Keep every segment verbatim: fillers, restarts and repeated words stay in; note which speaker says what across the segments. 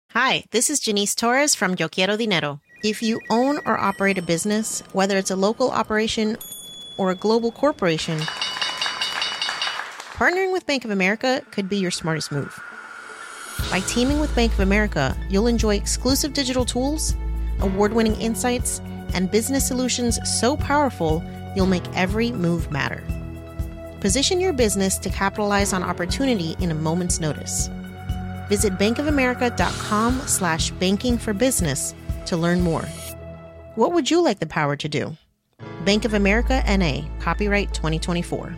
Speaker 1: Hi, this is Janice Torres from Yo Quiero Dinero. If you own or operate a business, whether it's a local operation or a global corporation, partnering with Bank of America could be your smartest move. By teaming with Bank of America, you'll enjoy exclusive digital tools, award-winning insights, and business solutions so powerful, you'll make every move matter. Position your business to capitalize on opportunity in a moment's notice. Visit bankofamerica.com slash banking for business to learn more. What would you like the power to do? Bank of America N A, copyright twenty twenty-four.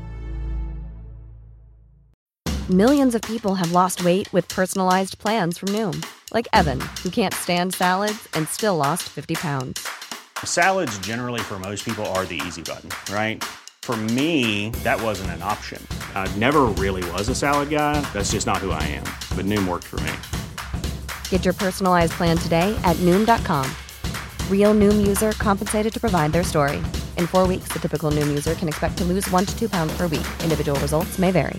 Speaker 2: Millions of people have lost weight with personalized plans from Noom. Like Evan, who can't stand salads and still lost fifty pounds.
Speaker 3: Salads generally for most people are the easy button, right? For me, that wasn't an option. I never really was a salad guy. That's just not who I am. But Noom worked for me.
Speaker 2: Get your personalized plan today at Noom dot com. Real Noom user compensated to provide their story. In four weeks, the typical Noom user can expect to lose one to two pounds per week. Individual results may vary.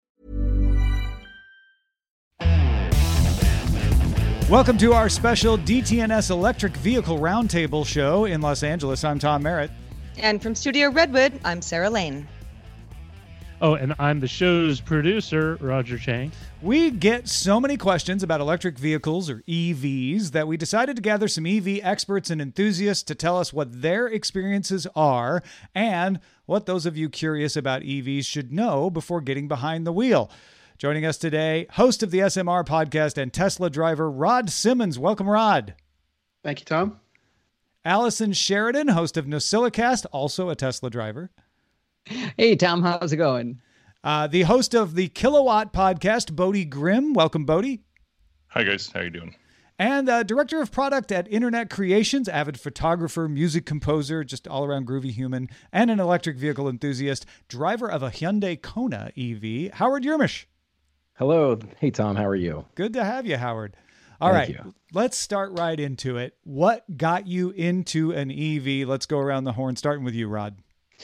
Speaker 4: Welcome to our special D T N S Electric Vehicle Roundtable show in Los Angeles. I'm Tom Merritt.
Speaker 5: And from Studio Redwood, I'm Sarah Lane.
Speaker 6: Oh, and I'm the show's producer, Roger Chang.
Speaker 4: We get so many questions about electric vehicles, or E Vs, that we decided to gather some E V experts and enthusiasts to tell us what their experiences are and what those of you curious about E Vs should know before getting behind the wheel. Joining us today, host of the S M R podcast and Tesla driver, Rod Simmons. Welcome, Rod.
Speaker 7: Thank you, Tom.
Speaker 4: Allison Sheridan, host of NosillaCast, also a Tesla driver.
Speaker 8: Hey, Tom, how's it going?
Speaker 4: Uh, the host of the Kilowatt podcast, Bodie Grimm. Welcome, Bodie.
Speaker 9: Hi, guys. How you doing?
Speaker 4: And uh, director of product at Internet Creations, avid photographer, music composer, just all-around groovy human, and an electric vehicle enthusiast, driver of a Hyundai Kona E V, Howard Yermish.
Speaker 10: Hello. Hey, Tom. How are you?
Speaker 4: Good to have you, Howard. All
Speaker 10: Thank
Speaker 4: right,
Speaker 10: you.
Speaker 4: Let's start right into it. What got you into an E V? Let's go around the horn, starting with you, Rod.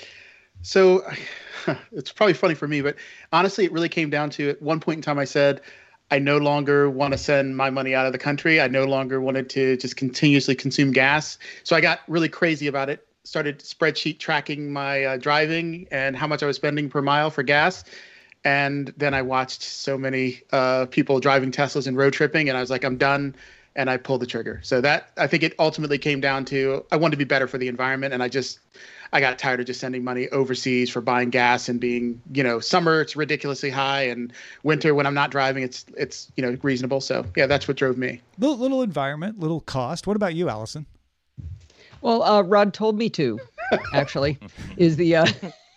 Speaker 7: So it's probably funny for me, but honestly, it really came down to at one point in time, I said, I no longer want to send my money out of the country. I no longer wanted to just continuously consume gas. So I got really crazy about it, started spreadsheet tracking my uh, driving and how much I was spending per mile for gas. And then I watched so many uh, people driving Teslas and road tripping, and I was like, I'm done. And I pulled the trigger. So that, I think it ultimately came down to, I wanted to be better for the environment. And I just, I got tired of just sending money overseas for buying gas and being, you know, summer, it's ridiculously high, and winter when I'm not driving, it's, it's, you know, reasonable. So yeah, that's what drove me.
Speaker 4: Little, little environment, little cost. What about you, Allison?
Speaker 8: Well, uh, Rod told me to, actually, is the, uh,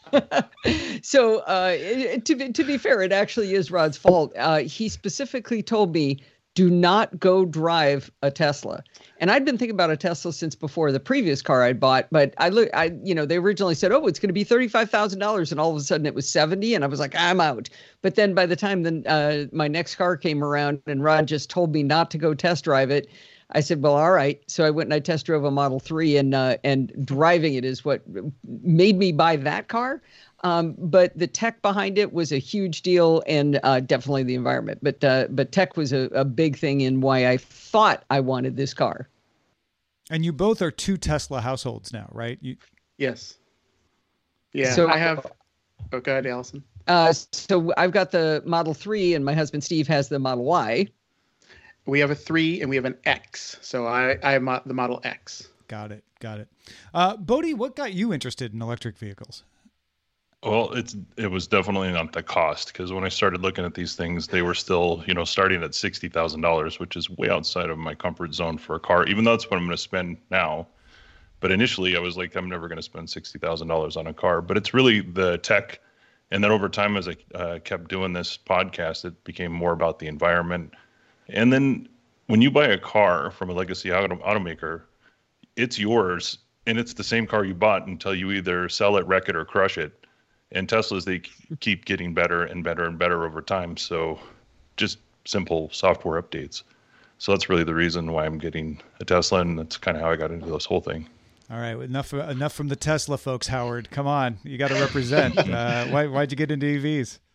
Speaker 8: so uh, to be, to be fair, it actually is Rod's fault. Uh, he specifically told me, do not go drive a Tesla. And I'd been thinking about a Tesla since before the previous car I'd bought. But I look, I you know, they originally said, oh, it's going to be thirty-five thousand dollars. And all of a sudden it was seventy. And I was like, I'm out. But then by the time then uh, my next car came around and Rod just told me not to go test drive it, I said, well, all right. So I went and I test drove a Model three, and uh, and driving it is what made me buy that car. Um, but the tech behind it was a huge deal, and uh, definitely the environment. But uh, but tech was a, a big thing in why I thought I wanted this car.
Speaker 4: And you both are two Tesla households now, right? You...
Speaker 7: Yes. Yeah,
Speaker 8: so,
Speaker 7: I have. Oh, go ahead, Allison.
Speaker 8: Uh, so I've got the Model three, and my husband Steve has the Model Y.
Speaker 7: We have a three and we have an X. So I, I am the Model X.
Speaker 4: Got it. Got it. Uh, Bodie, what got you interested in electric vehicles?
Speaker 9: Well, it's it was definitely not the cost, because when I started looking at these things, they were still, you know, starting at sixty thousand dollars, which is way outside of my comfort zone for a car, even though that's what I'm going to spend now. But initially I was like, I'm never going to spend sixty thousand dollars on a car. But it's really the tech. And then over time, as I uh, kept doing this podcast, it became more about the environment. And then when you buy a car from a legacy auto- automaker, it's yours, and it's the same car you bought until you either sell it, wreck it, or crush it. And Teslas, they keep getting better and better and better over time. So just simple software updates. So that's really the reason why I'm getting a Tesla, and that's kind of how I got into this whole thing.
Speaker 4: All right, enough enough from the Tesla folks, Howard. Come on, you got to represent. uh, why why'd you get into E Vs?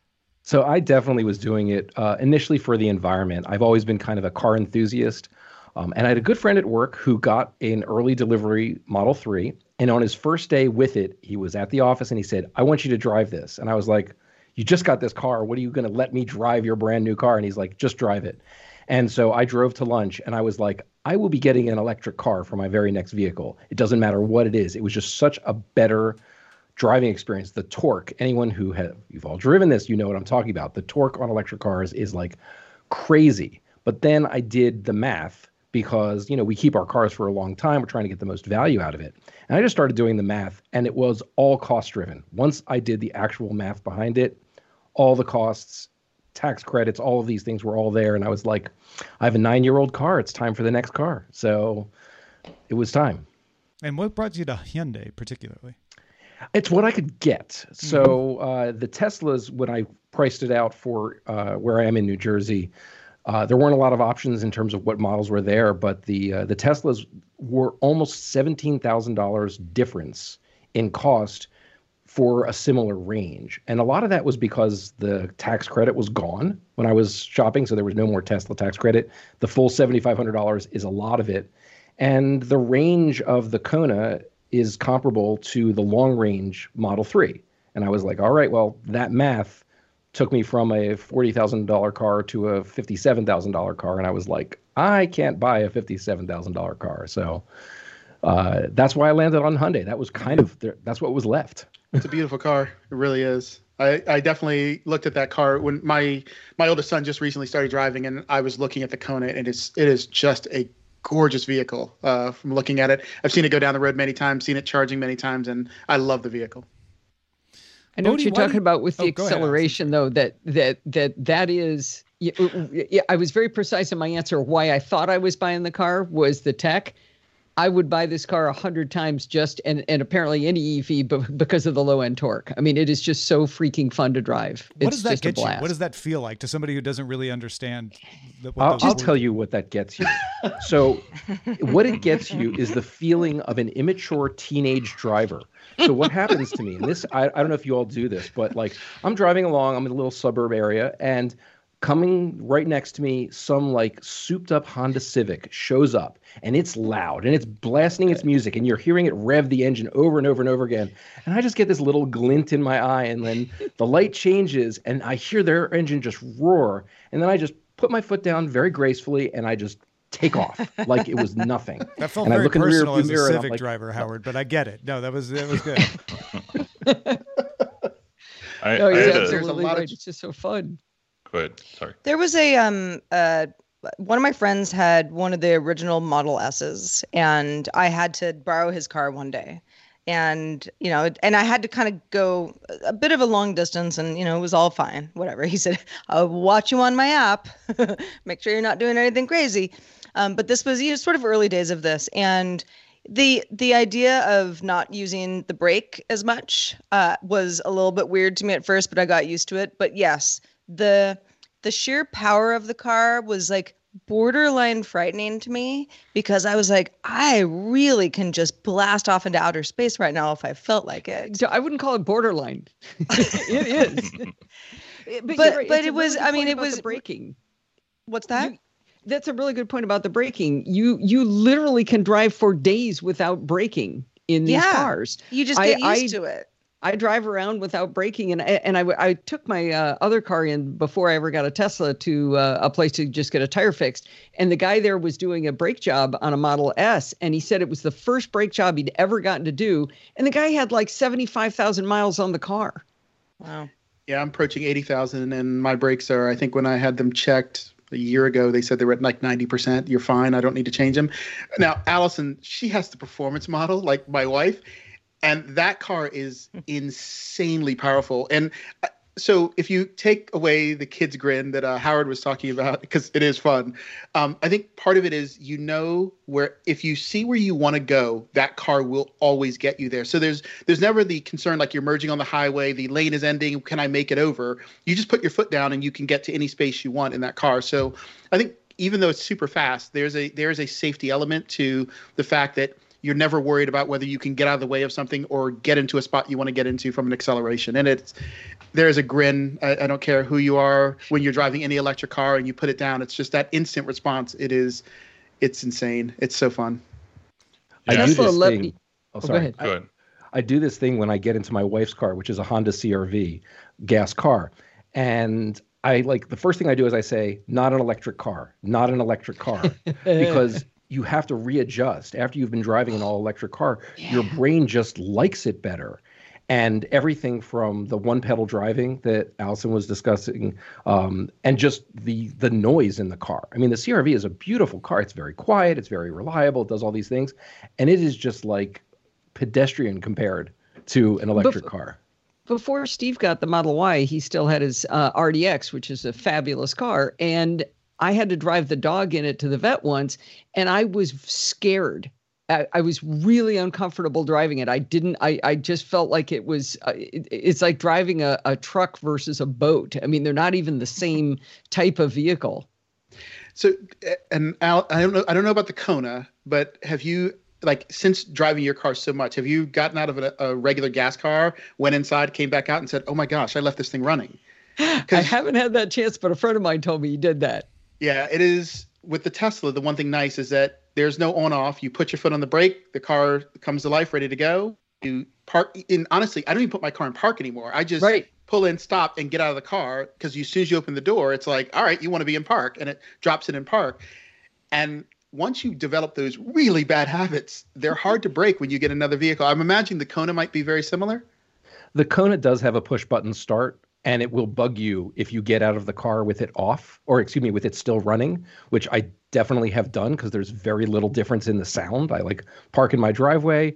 Speaker 10: So I definitely was doing it uh, initially for the environment. I've always been kind of a car enthusiast. Um, and I had a good friend at work who got an early delivery Model three. And on his first day with it, he was at the office and he said, I want you to drive this. And I was like, you just got this car. What are you going to let me drive your brand new car? And he's like, just drive it. And so I drove to lunch and I was like, I will be getting an electric car for my very next vehicle. It doesn't matter what it is. It was just such a better driving experience. The torque, anyone who have, you've all driven this, you know what I'm talking about. The torque on electric cars is like crazy. But then I did the math because, you know, we keep our cars for a long time. We're trying to get the most value out of it. And I just started doing the math and it was all cost driven. Once I did the actual math behind it, all the costs, tax credits, all of these things were all there. And I was like, I have a nine-year-old car. It's time for the next car. So it was time.
Speaker 4: And what brought you to Hyundai particularly?
Speaker 10: It's what I could get. So uh, the Teslas, when I priced it out for uh, where I am in New Jersey, uh, there weren't a lot of options in terms of what models were there, but the uh, the Teslas were almost seventeen thousand dollars difference in cost for a similar range. And a lot of that was because the tax credit was gone when I was shopping, so there was no more Tesla tax credit. The full seven thousand five hundred dollars is a lot of it. And the range of the Kona is comparable to the long-range Model three. And I was like, all right, well, that math took me from a forty thousand dollars car to a fifty-seven thousand dollars car. And I was like, I can't buy a fifty-seven thousand dollars car. So uh, that's why I landed on Hyundai. That was kind of, the, that's what was left.
Speaker 7: It's a beautiful car. It really is. I, I definitely looked at that car when my my oldest son just recently started driving, and I was looking at the Kona, and it's it is just a gorgeous vehicle. Uh, from looking at it, I've seen it go down the road many times, seen it charging many times, and I love the vehicle.
Speaker 8: I know
Speaker 4: Bodhi,
Speaker 8: what you're
Speaker 4: why
Speaker 8: talking
Speaker 4: do-
Speaker 8: about with the
Speaker 4: Oh, go ahead,
Speaker 8: acceleration, though. That that that that is. Yeah, yeah, I was very precise in my answer. Why I thought I was buying the car was the tech. I would buy this car a hundred times just, and, and apparently any E V, but because of the low end torque. I mean, it is just so freaking fun to drive.
Speaker 4: What
Speaker 8: It's
Speaker 4: does that
Speaker 8: just a
Speaker 4: get you?
Speaker 8: blast.
Speaker 4: What does that feel like to somebody who doesn't really understand? The, what
Speaker 10: I'll,
Speaker 4: those
Speaker 10: I'll
Speaker 4: words-
Speaker 10: tell you what that gets you. So what it gets you is the feeling of an immature teenage driver. So what happens to me, and this, I, I don't know if you all do this, but like I'm driving along, I'm in a little suburb area, and coming right next to me, some like souped up Honda Civic shows up, and it's loud and it's blasting its music, and you're hearing it rev the engine over and over and over again. And I just get this little glint in my eye, and then the light changes and I hear their engine just roar. And then I just put my foot down very gracefully and I just take off like it was nothing.
Speaker 4: That felt
Speaker 10: and I
Speaker 4: very
Speaker 10: look in the rear
Speaker 4: personal
Speaker 10: view
Speaker 4: as a
Speaker 10: mirror and I'm
Speaker 4: Civic
Speaker 10: like,
Speaker 4: driver, Howard, but I get it. No, that was that was good.
Speaker 9: I,
Speaker 8: No,
Speaker 9: I
Speaker 8: you're
Speaker 9: had a,
Speaker 7: There's a
Speaker 8: absolutely
Speaker 7: lot of-
Speaker 8: right. It's just so fun.
Speaker 9: go ahead. Sorry.
Speaker 5: There was a um uh one of my friends had one of the original Model S's, and I had to borrow his car one day. And, you know, and I had to kind of go a bit of a long distance, and, you know, it was all fine. Whatever. He said, I'll watch you on my app. Make sure you're not doing anything crazy. Um, but this was, you know, sort of early days of this. And the the idea of not using the brake as much uh, was a little bit weird to me at first, but I got used to it. But yes, the the sheer power of the car was like borderline frightening to me, because I was like, I really can just blast off into outer space right now if I felt like it.
Speaker 8: So I wouldn't call it borderline. It is. But,
Speaker 5: But-
Speaker 8: you're right.
Speaker 5: but
Speaker 8: It's a
Speaker 5: it was-
Speaker 8: really good
Speaker 5: I mean,
Speaker 8: point
Speaker 5: it
Speaker 8: about the
Speaker 5: was-
Speaker 8: braking.
Speaker 5: What's that?
Speaker 8: You- That's a really good point about the braking. You you literally can drive for days without braking in these
Speaker 5: Yeah.
Speaker 8: cars.
Speaker 5: You just
Speaker 8: I-
Speaker 5: get used
Speaker 8: I-
Speaker 5: to it.
Speaker 8: I drive around without braking, and and I, I took my uh, other car in before I ever got a Tesla to uh, a place to just get a tire fixed. And the guy there was doing a brake job on a Model S, and he said it was the first brake job he'd ever gotten to do. And the guy had like seventy-five thousand miles on the car.
Speaker 5: Wow.
Speaker 7: Yeah, I'm approaching eighty thousand, and my brakes are, I think when I had them checked a year ago, they said they were at like ninety percent. You're fine. I don't need to change them. Now, Allison, she has the performance model like my wife, and that car is insanely powerful. And uh, so if you take away the kid's grin that uh, Howard was talking about, because it is fun, um, I think part of it is, you know, where if you see where you want to go, that car will always get you there. So there's there's never the concern like you're merging on the highway, the lane is ending, can I make it over? You just put your foot down and you can get to any space you want in that car. So I think even though it's super fast, there's a there's a safety element to the fact that you're never worried about whether you can get out of the way of something or get into a spot you want to get into from an acceleration. And it's there's a grin. I, I don't care who you are when you're driving any electric car and you put it down. It's just that instant response. It is, it's insane. It's so fun.
Speaker 10: I
Speaker 9: Yeah.
Speaker 10: do
Speaker 8: Tesla
Speaker 10: this
Speaker 8: let
Speaker 10: thing.
Speaker 8: me-
Speaker 10: Oh,
Speaker 8: Oh, go
Speaker 10: sorry.
Speaker 8: ahead.
Speaker 9: Go ahead.
Speaker 10: I do this thing when I get into my wife's car, which is a Honda C R V gas car. And I like the first thing I do is I say, not an electric car, not an electric car, because you have to readjust after you've been driving an all electric car. Your brain just likes it better. And everything from the one pedal driving that Allison was discussing, um, and just the the noise in the car. I mean, the C R V is a beautiful car. It's very quiet. It's very reliable. It does all these things. And it is just like pedestrian compared to an electric
Speaker 8: Bef-
Speaker 10: car.
Speaker 8: Before Steve got the Model Y, he still had his uh, R D X, which is a fabulous car. And I had to drive the dog in it to the vet once, and I was scared. I, I was really uncomfortable driving it. I didn't, I, I just felt like it was, uh, it, it's like driving a, a truck versus a boat. I mean, they're not even the same type of vehicle.
Speaker 7: So, and Al, I don't know, I don't know about the Kona, but have you, like, since driving your car so much, have you gotten out of a, a regular gas car, went inside, came back out and said, oh my gosh, I left this thing running?
Speaker 8: I haven't had that chance, but a friend of mine told me he did that.
Speaker 7: Yeah, it is. With the Tesla, the one thing nice is that there's no on off. You put your foot on the brake, the car comes to life, ready to go. You park in, honestly, I don't even put my car in park anymore. I just
Speaker 8: Right.
Speaker 7: pull in, stop, and get out of the car, because as soon as you open the door, it's like, all right, you want to be in park, and it drops it in park. And once you develop those really bad habits, they're hard to break when you get another vehicle. I'm imagining the Kona might be very similar.
Speaker 10: The Kona does have a push button start, and it will bug you if you get out of the car with it off, or excuse me, with it still running, which I definitely have done because there's very little difference in the sound. I like park in my driveway,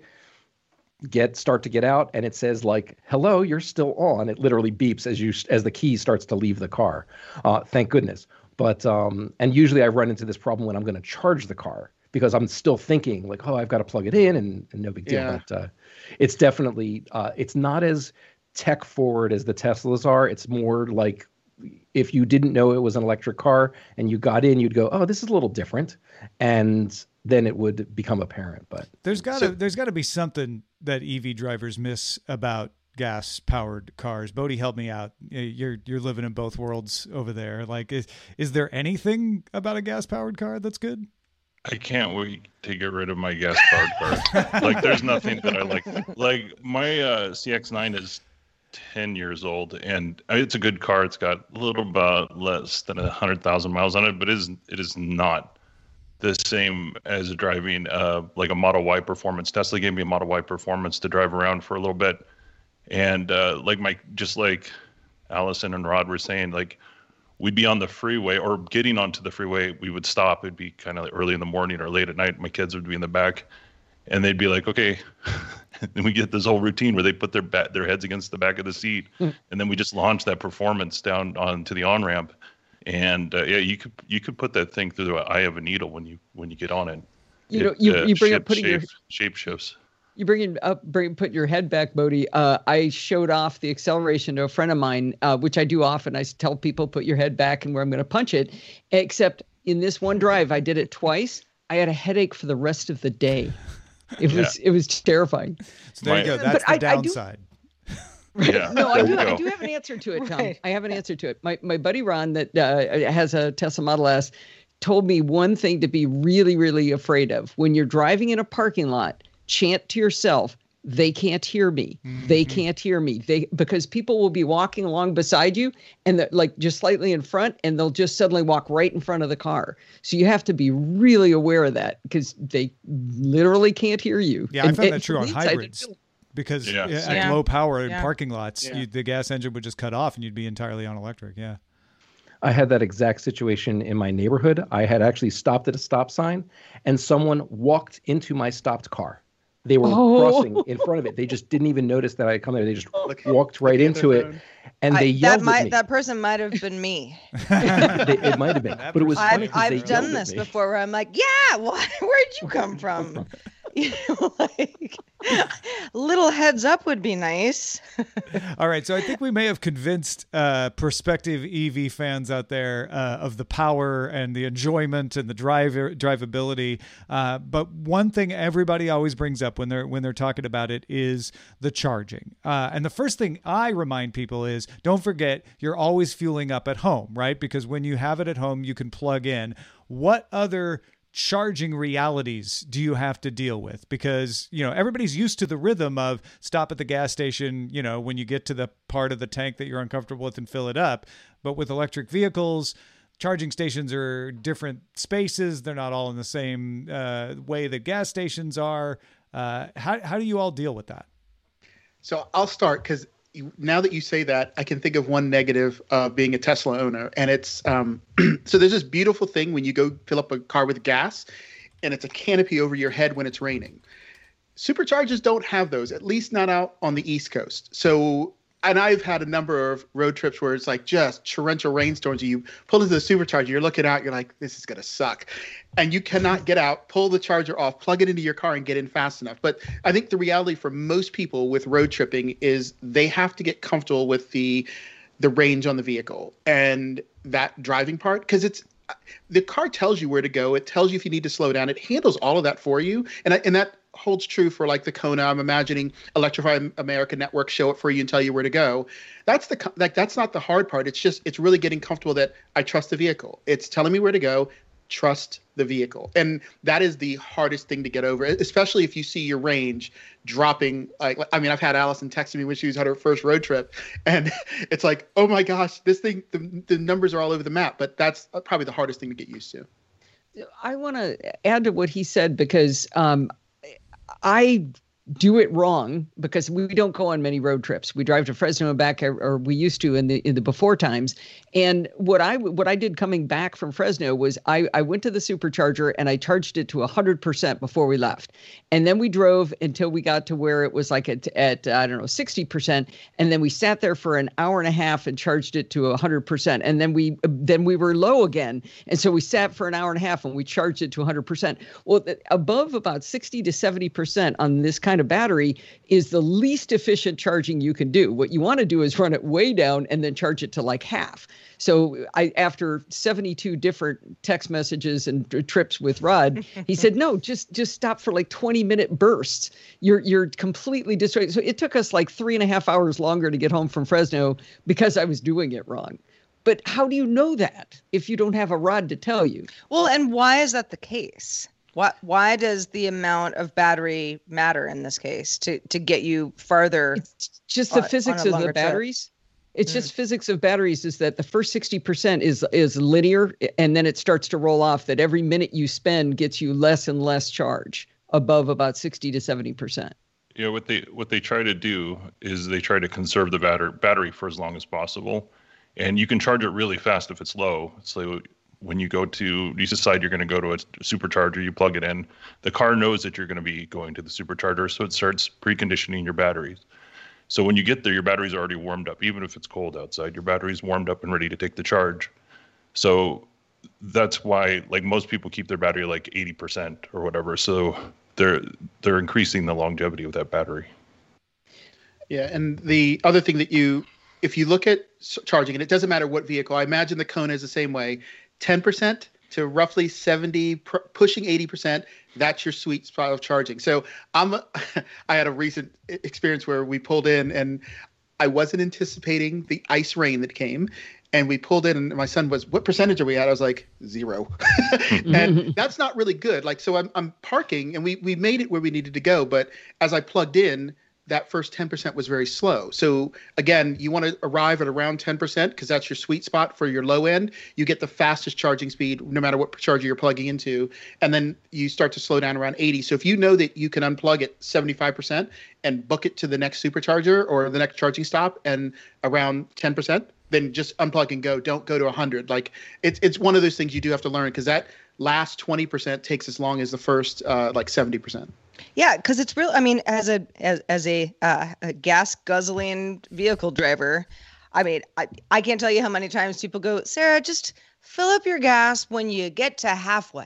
Speaker 10: get start to get out, and it says like, hello, you're still on. It literally beeps as you as the key starts to leave the car. Uh, thank goodness. But um, and usually I run into this problem when I'm going to charge the car, because I'm still thinking like, oh, I've got to plug it in, and, and no big deal.
Speaker 7: Yeah.
Speaker 10: But uh, it's definitely uh, it's not as tech forward as the Teslas are. It's more like if you didn't know it was an electric car and you got in, you'd go, oh, this is a little different, and then it would become apparent. But
Speaker 4: There's got to
Speaker 7: So-
Speaker 4: there's got to be something that E V drivers miss about gas powered cars. Bodie, help me out. You're you're living in both worlds over there. Like, is is there anything about a gas powered car that's good?
Speaker 9: I can't wait to get rid of my gas powered car. Like, there's nothing that I like. Like, my uh, C X nine is ten years old, and it's a good car. It's got a little about less than one hundred thousand miles on it, but it is, it is not the same as driving uh, like a Model Y Performance. Tesla gave me a Model Y Performance to drive around for a little bit. And uh, like my, just like Allison and Rod were saying, like, we'd be on the freeway or getting onto the freeway, we would stop. It'd be kind of early in the morning or late at night. My kids would be in the back, and they'd be like, okay. And we get this whole routine where they put their ba- their heads against the back of the seat,
Speaker 8: Mm.
Speaker 9: and then we just launch that Performance down onto the on-ramp. And uh, yeah, you could you could put that thing through the eye of a needle when you when you get on it.
Speaker 8: You know,
Speaker 9: It,
Speaker 8: you,
Speaker 9: uh,
Speaker 8: you bring up
Speaker 9: shape-
Speaker 8: putting your
Speaker 9: shape, shape shifts.
Speaker 8: You bring it up, bring put your head back, Bodie. Uh, I showed off the acceleration to a friend of mine, uh, which I do often. I tell people, put your head back and where I'm going to punch it. Except in this one drive, I did it twice. I had a headache for the rest of the day. It was it was terrifying.
Speaker 4: So there you
Speaker 9: My-
Speaker 4: go. That's
Speaker 8: But
Speaker 4: the
Speaker 8: I- I do-
Speaker 4: downside.
Speaker 9: Yeah,
Speaker 8: No, I
Speaker 9: there
Speaker 8: do.
Speaker 9: you
Speaker 8: I
Speaker 9: go.
Speaker 8: do have an answer to it, Tom.
Speaker 5: Right.
Speaker 8: I have an answer to it. My my buddy Ron that uh, has a Tesla Model S told me one thing to be really, really afraid of when you're driving in a parking lot. Chant to yourself, they can't hear me. They can't hear me. They because people will be walking along beside you and they're like just slightly in front, and they'll just suddenly walk right in front of the car. So you have to be really aware of that because they literally can't hear you.
Speaker 4: Yeah, I
Speaker 8: And-
Speaker 4: found
Speaker 8: and
Speaker 4: that true
Speaker 8: for
Speaker 4: on
Speaker 8: me, I did
Speaker 4: hybrids.
Speaker 8: too.
Speaker 4: Because
Speaker 9: Yeah,
Speaker 4: uh, at
Speaker 5: same.
Speaker 4: low power in
Speaker 5: Yeah.
Speaker 4: parking lots,
Speaker 7: Yeah.
Speaker 4: you, the gas engine would just cut off and you'd be entirely on electric. Yeah.
Speaker 10: I had that exact situation in my neighborhood. I had actually stopped at a stop sign, and someone walked into my stopped car. They were
Speaker 8: Oh.
Speaker 10: crossing in front of it. They just didn't even notice that I had come there. They just
Speaker 7: Look-
Speaker 10: walked right
Speaker 7: looking at
Speaker 10: into
Speaker 7: their
Speaker 10: it,
Speaker 7: phone.
Speaker 10: and
Speaker 5: I-
Speaker 10: they
Speaker 5: that
Speaker 10: yelled
Speaker 5: might
Speaker 10: at me.
Speaker 5: that person might have been me.
Speaker 10: They- it might have been,
Speaker 4: That
Speaker 10: but it was
Speaker 4: person
Speaker 10: funny
Speaker 5: I've
Speaker 10: 'cause they
Speaker 5: I've done
Speaker 10: yelled at
Speaker 5: this
Speaker 10: me.
Speaker 5: before where I'm like, yeah, what? Where'd you come from? You know, like little heads up would be nice.
Speaker 4: All right, so I think we may have convinced uh, prospective E V fans out there uh, of the power and the enjoyment and the drive drivability. Uh, but one thing everybody always brings up when they're when they're talking about it is the charging. Uh, and the first thing I remind people is, don't forget, you're always fueling up at home, right? Because when you have it at home, you can plug in. What other charging realities do you have to deal with? Because, you know, everybody's used to the rhythm of stop at the gas station, you know, when you get to the part of the tank that you're uncomfortable with and fill it up. But with electric vehicles, charging stations are different spaces. They're not all in the same uh, way that gas stations are. Uh, how, how do you all deal with that?
Speaker 7: So I'll start because now that you say that, I can think of one negative of being a Tesla owner. And it's, um, so there's this beautiful thing when you go fill up a car with gas and it's a canopy over your head when it's raining. Superchargers don't have those, at least not out on the East Coast. So, and I've had a number of road trips where it's like just torrential rainstorms. You pull into the supercharger, you're looking out, you're like, this is going to suck. And you cannot get out, pull the charger off, plug it into your car and get in fast enough. But I think the reality for most people with road tripping is they have to get comfortable with the the range on the vehicle and that driving part. Because it's the car tells you where to go. It tells you if you need to slow down. It handles all of that for you. And I, and that holds true for like the Kona. I'm imagining Electrify America Network show it for you and tell you where to go. That's the like that's not the hard part. It's just it's really getting comfortable that I trust the vehicle. It's telling me where to go. Trust the vehicle. And that is the hardest thing to get over, especially if you see your range dropping. Like, I mean, I've had Allison text me when she was on her first road trip and it's like, oh my gosh, this thing, the, the numbers are all over the map, but that's probably the hardest thing to get used to.
Speaker 8: I want to add to what he said because um, I do it wrong because we don't go on many road trips. We drive to Fresno and back, or, or we used to in the in the before times. And what I what I did coming back from Fresno was I, I went to the supercharger and I charged it to one hundred percent before we left. And then we drove until we got to where it was like at, at I don't know, sixty percent. And then we sat there for an hour and a half and charged it to one hundred percent. And then we then we were low again. And so we sat for an hour and a half and we charged it to one hundred percent. Well, above about sixty to seventy percent on this kind of battery is the least efficient charging you can do. What you want to do is run it way down and then charge it to like half. So I, after seventy-two different text messages and trips with Rod, he said, no, just just stop for like twenty minute bursts. You're you're completely destroyed. So it took us like three and a half hours longer to get home from Fresno because I was doing it wrong. But how do you know that if you don't have a Rod to tell you?
Speaker 5: Well, and why is that the case? Why, why does the amount of battery matter in this case to, to get you farther?
Speaker 8: It's just the
Speaker 5: on,
Speaker 8: physics
Speaker 5: on
Speaker 8: of the batteries. Trip. It's mm. just physics of batteries is that the first sixty percent is is linear and then it starts to roll off, that every minute you spend gets you less and less charge above about sixty to seventy percent.
Speaker 9: Yeah, what they what they try to do is they try to conserve the batter, battery for as long as possible. And you can charge it really fast if it's low. So when you go to, you decide you're going to go to a supercharger, you plug it in. The car knows that you're going to be going to the supercharger, so it starts preconditioning your batteries. So when you get there, your battery's already warmed up. Even if it's cold outside, your battery's warmed up and ready to take the charge. So that's why, like, most people keep their battery like eighty percent or whatever. So they're they're increasing the longevity of that battery.
Speaker 7: Yeah, and the other thing that you, if you look at charging, and it doesn't matter what vehicle, I imagine the Kona is the same way, ten percent to roughly seventy, pushing eighty percent, that's your sweet spot of charging. So I'm, I had a recent experience where we pulled in and I wasn't anticipating the ice rain that came. And we pulled in and my son was, what percentage are we at? I was like, zero. And that's not really good. Like, so I'm, I'm parking and we, we made it where we needed to go. But as I plugged in, that first ten percent was very slow. So again, you want to arrive at around ten percent because that's your sweet spot for your low end. You get the fastest charging speed no matter what charger you're plugging into. And then you start to slow down around eighty. So if you know that you can unplug at seventy-five percent and book it to the next supercharger or the next charging stop and around ten percent, then just unplug and go. Don't go to one hundred. Like it's it's one of those things you do have to learn because that last twenty percent takes as long as the first uh, like seventy percent.
Speaker 5: Yeah, because it's real. I mean, as a as as a, uh, a gas guzzling vehicle driver, I mean, I, I can't tell you how many times people go, Sarah, just fill up your gas when you get to halfway.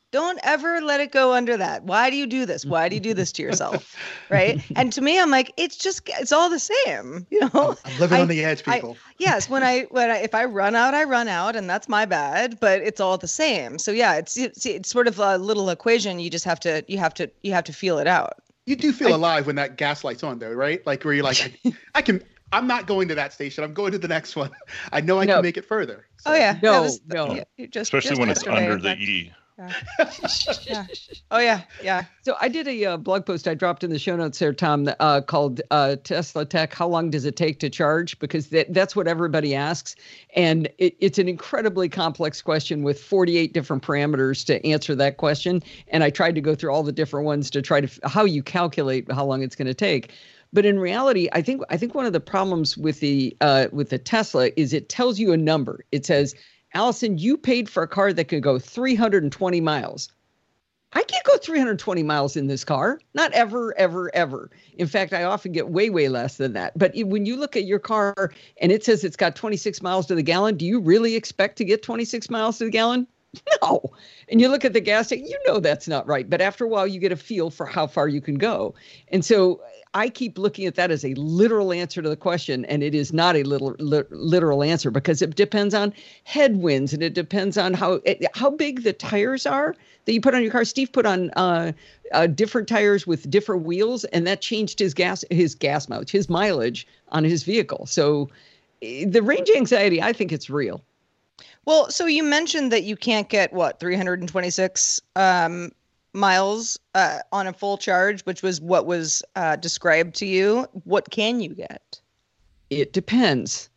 Speaker 5: Don't ever let it go under that. Why do you do this? Why do you do this to yourself? Right. And to me, I'm like, it's just, it's all the same, you know?
Speaker 7: I'm living
Speaker 5: I,
Speaker 7: on the edge, people.
Speaker 5: I, yes. When I, when I, if I run out, I run out, and that's my bad, but it's all the same. So yeah, it's, it's, it's sort of a little equation. You just have to, you have to, you have to feel it out.
Speaker 7: You do feel I, alive when that gas light's on though, right? Like where you're like, I, I can, I'm not going to that station. I'm going to the next one. I know I
Speaker 5: no.
Speaker 7: can make it further.
Speaker 5: So. Oh yeah.
Speaker 8: No,
Speaker 5: was,
Speaker 8: no.
Speaker 5: Yeah, just,
Speaker 9: Especially
Speaker 5: just
Speaker 9: when it's under the
Speaker 5: fact.
Speaker 9: E.
Speaker 5: Yeah. yeah. Oh yeah, yeah.
Speaker 8: So I did a uh, blog post I dropped in the show notes there, Tom, uh, called uh, Tesla Tech. How long does it take to charge? Because that, that's what everybody asks, and it, it's an incredibly complex question with forty-eight different parameters to answer that question. And I tried to go through all the different ones to try to how you calculate how long it's going to take. But in reality, I think I think one of the problems with the uh, with the Tesla is it tells you a number. It says, Allison, you paid for a car that could go three hundred twenty miles. I can't go three hundred twenty miles in this car. Not ever, ever, ever. In fact, I often get way, way less than that. But when you look at your car and it says it's got twenty-six miles to the gallon, do you really expect to get twenty-six miles to the gallon? No. And you look at the gas tank, you know that's not right. But after a while, you get a feel for how far you can go. And so I keep looking at that as a literal answer to the question, and it is not a little li- literal answer because it depends on headwinds and it depends on how how big the tires are that you put on your car. Steve put on uh, uh, different tires with different wheels, and that changed his gas his gas mileage, his mileage on his vehicle. So the range anxiety, I think it's real.
Speaker 5: Well, so you mentioned that you can't get what three hundred twenty-six um, miles uh, on a full charge, which was what was uh, described to you. What can you get?
Speaker 8: It depends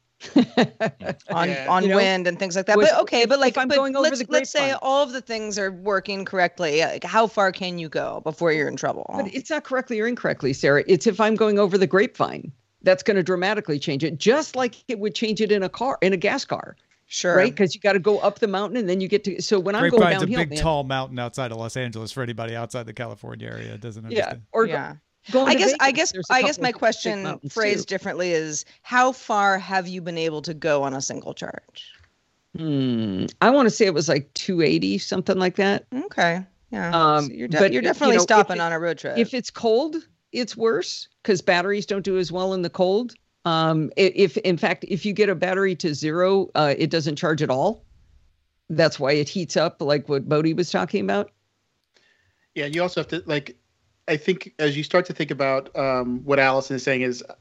Speaker 5: on
Speaker 7: yeah.
Speaker 5: on
Speaker 8: you know,
Speaker 5: wind and things like that.
Speaker 8: was,
Speaker 5: But okay,
Speaker 8: if,
Speaker 5: but like
Speaker 8: if I'm
Speaker 5: but
Speaker 8: going over
Speaker 5: let's,
Speaker 8: the
Speaker 5: let's say
Speaker 8: grapevine.
Speaker 5: all of the things are working correctly. Like, how far can you go before you're in trouble?
Speaker 8: But it's not correctly or incorrectly, Sarah. It's if I'm going over the grapevine, that's going to dramatically change it, just like it would change it in a car, in a gas car.
Speaker 5: Sure.
Speaker 8: Right? Because you got to go up the mountain and then you get to. So when I'm going
Speaker 4: Grapevine's
Speaker 8: downhill,
Speaker 4: a big,
Speaker 8: man,
Speaker 4: tall mountain outside of Los Angeles for anybody outside the California area doesn't understand.
Speaker 8: yeah, or
Speaker 5: yeah.
Speaker 8: Going
Speaker 5: I
Speaker 8: to
Speaker 5: guess
Speaker 8: Vegas,
Speaker 5: I guess
Speaker 8: there's a
Speaker 5: I guess
Speaker 8: couple
Speaker 5: my
Speaker 8: of big
Speaker 5: question
Speaker 8: mountains,
Speaker 5: phrased
Speaker 8: too.
Speaker 5: differently is, how far have you been able to go on a single charge?
Speaker 8: Hmm. I want to say it was like two eighty, something like that.
Speaker 5: Okay. Yeah.
Speaker 8: Um,
Speaker 5: So you're, de-
Speaker 8: but,
Speaker 5: you're
Speaker 8: you
Speaker 5: definitely
Speaker 8: know, if
Speaker 5: stopping
Speaker 8: it-
Speaker 5: on a road trip.
Speaker 8: If it's cold, it's worse because batteries don't do as well in the cold. Um, i- if in fact, if you get a battery to zero, uh, it doesn't charge at all. That's why it heats up, like what Bodhi was talking about.
Speaker 7: Yeah, you also have to like. I think as you start to think about um, what Allison is saying is,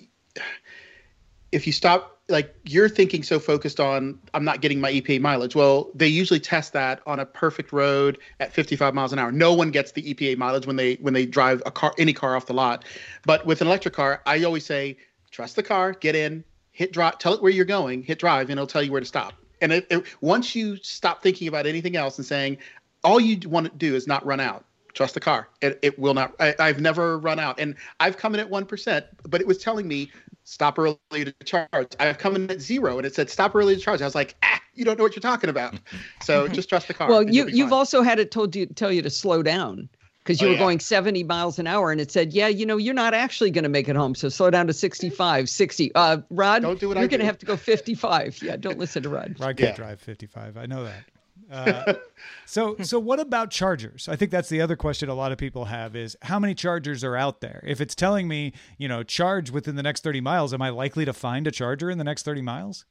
Speaker 7: if you stop, like you're thinking so focused on, I'm not getting my E P A mileage. Well, they usually test that on a perfect road at fifty-five miles an hour. No one gets the E P A mileage when they when they drive a car, any car off the lot. But with an electric car, I always say, trust the car, get in, hit drive, tell it where you're going, hit drive, and it'll tell you where to stop. And it, it, once you stop thinking about anything else and saying, all you want to do is not run out. Trust the car. It, it will not. I, I've never run out. And I've come in at one percent, but it was telling me stop early to charge. I've come in at zero and it said stop early to charge. I was like, ah, you don't know what you're talking about. So just trust the car.
Speaker 8: Well,
Speaker 7: and
Speaker 8: you,
Speaker 7: you'll be
Speaker 8: you've
Speaker 7: fine.
Speaker 8: also had it told you tell you to slow down because you
Speaker 7: Oh,
Speaker 8: were
Speaker 7: yeah.
Speaker 8: going seventy miles an hour and it said, yeah, you know, you're not actually going to make it home. So slow down to sixty-five, sixty. Uh, Rod,
Speaker 7: Don't do what
Speaker 8: you're
Speaker 7: I
Speaker 8: going to
Speaker 7: do.
Speaker 8: have to go fifty-five. Yeah, don't listen to Rod.
Speaker 4: Rod can't
Speaker 7: Yeah.
Speaker 4: drive fifty-five. I know that. Uh, so, so what about chargers? I think that's the other question a lot of people have is how many chargers are out there? If it's telling me, you know, charge within the next thirty miles, am I likely to find a charger in the next thirty miles?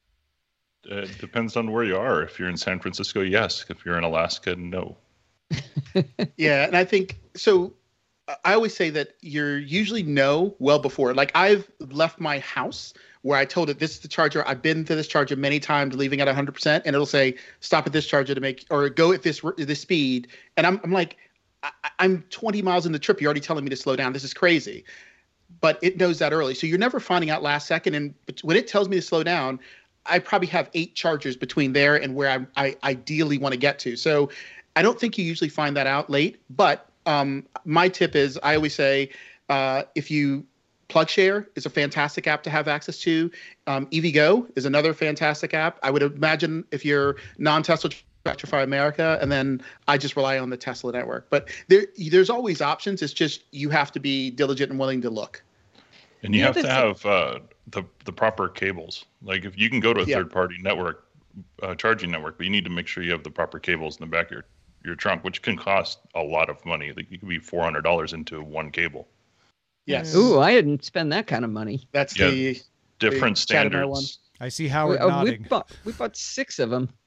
Speaker 9: It depends on where you are. If you're in San Francisco, yes. If you're in Alaska, no.
Speaker 7: Yeah, and I think so. I always say that you're usually know well before. Like I've left my house where I told it this is the charger. I've been to this charger many times, leaving at one hundred percent, and it'll say stop at this charger to make or go at this this speed. And I'm I'm like, I, I'm twenty miles in the trip. You're already telling me to slow down. This is crazy. But it knows that early, so you're never finding out last second. And when it tells me to slow down, I probably have eight chargers between there and where I, I ideally want to get to. So I don't think you usually find that out late, but um, my tip is I always say uh, if you PlugShare is a fantastic app to have access to. Um, EVgo is another fantastic app. I would imagine if you're non-Tesla, Electrify America, and then I just rely on the Tesla network. But there, there's always options. It's just you have to be diligent and willing to look.
Speaker 9: And you
Speaker 8: The
Speaker 9: have
Speaker 8: other
Speaker 9: to
Speaker 8: thing-
Speaker 9: have uh, the the proper cables. Like if you can go to a
Speaker 7: Yeah.
Speaker 9: third party network, uh, charging network, but you need to make sure you have the proper cables in the back of your, your trunk, which can cost a lot of money. Like it could be four hundred dollars into one cable.
Speaker 7: Yes.
Speaker 8: Ooh, I didn't spend that kind of money.
Speaker 7: That's
Speaker 9: Yeah,
Speaker 7: the
Speaker 9: different
Speaker 7: the Chattanooga one.
Speaker 9: standards.
Speaker 4: I see Howard
Speaker 8: we, uh, we
Speaker 4: nodding.
Speaker 8: bought we bought six of them.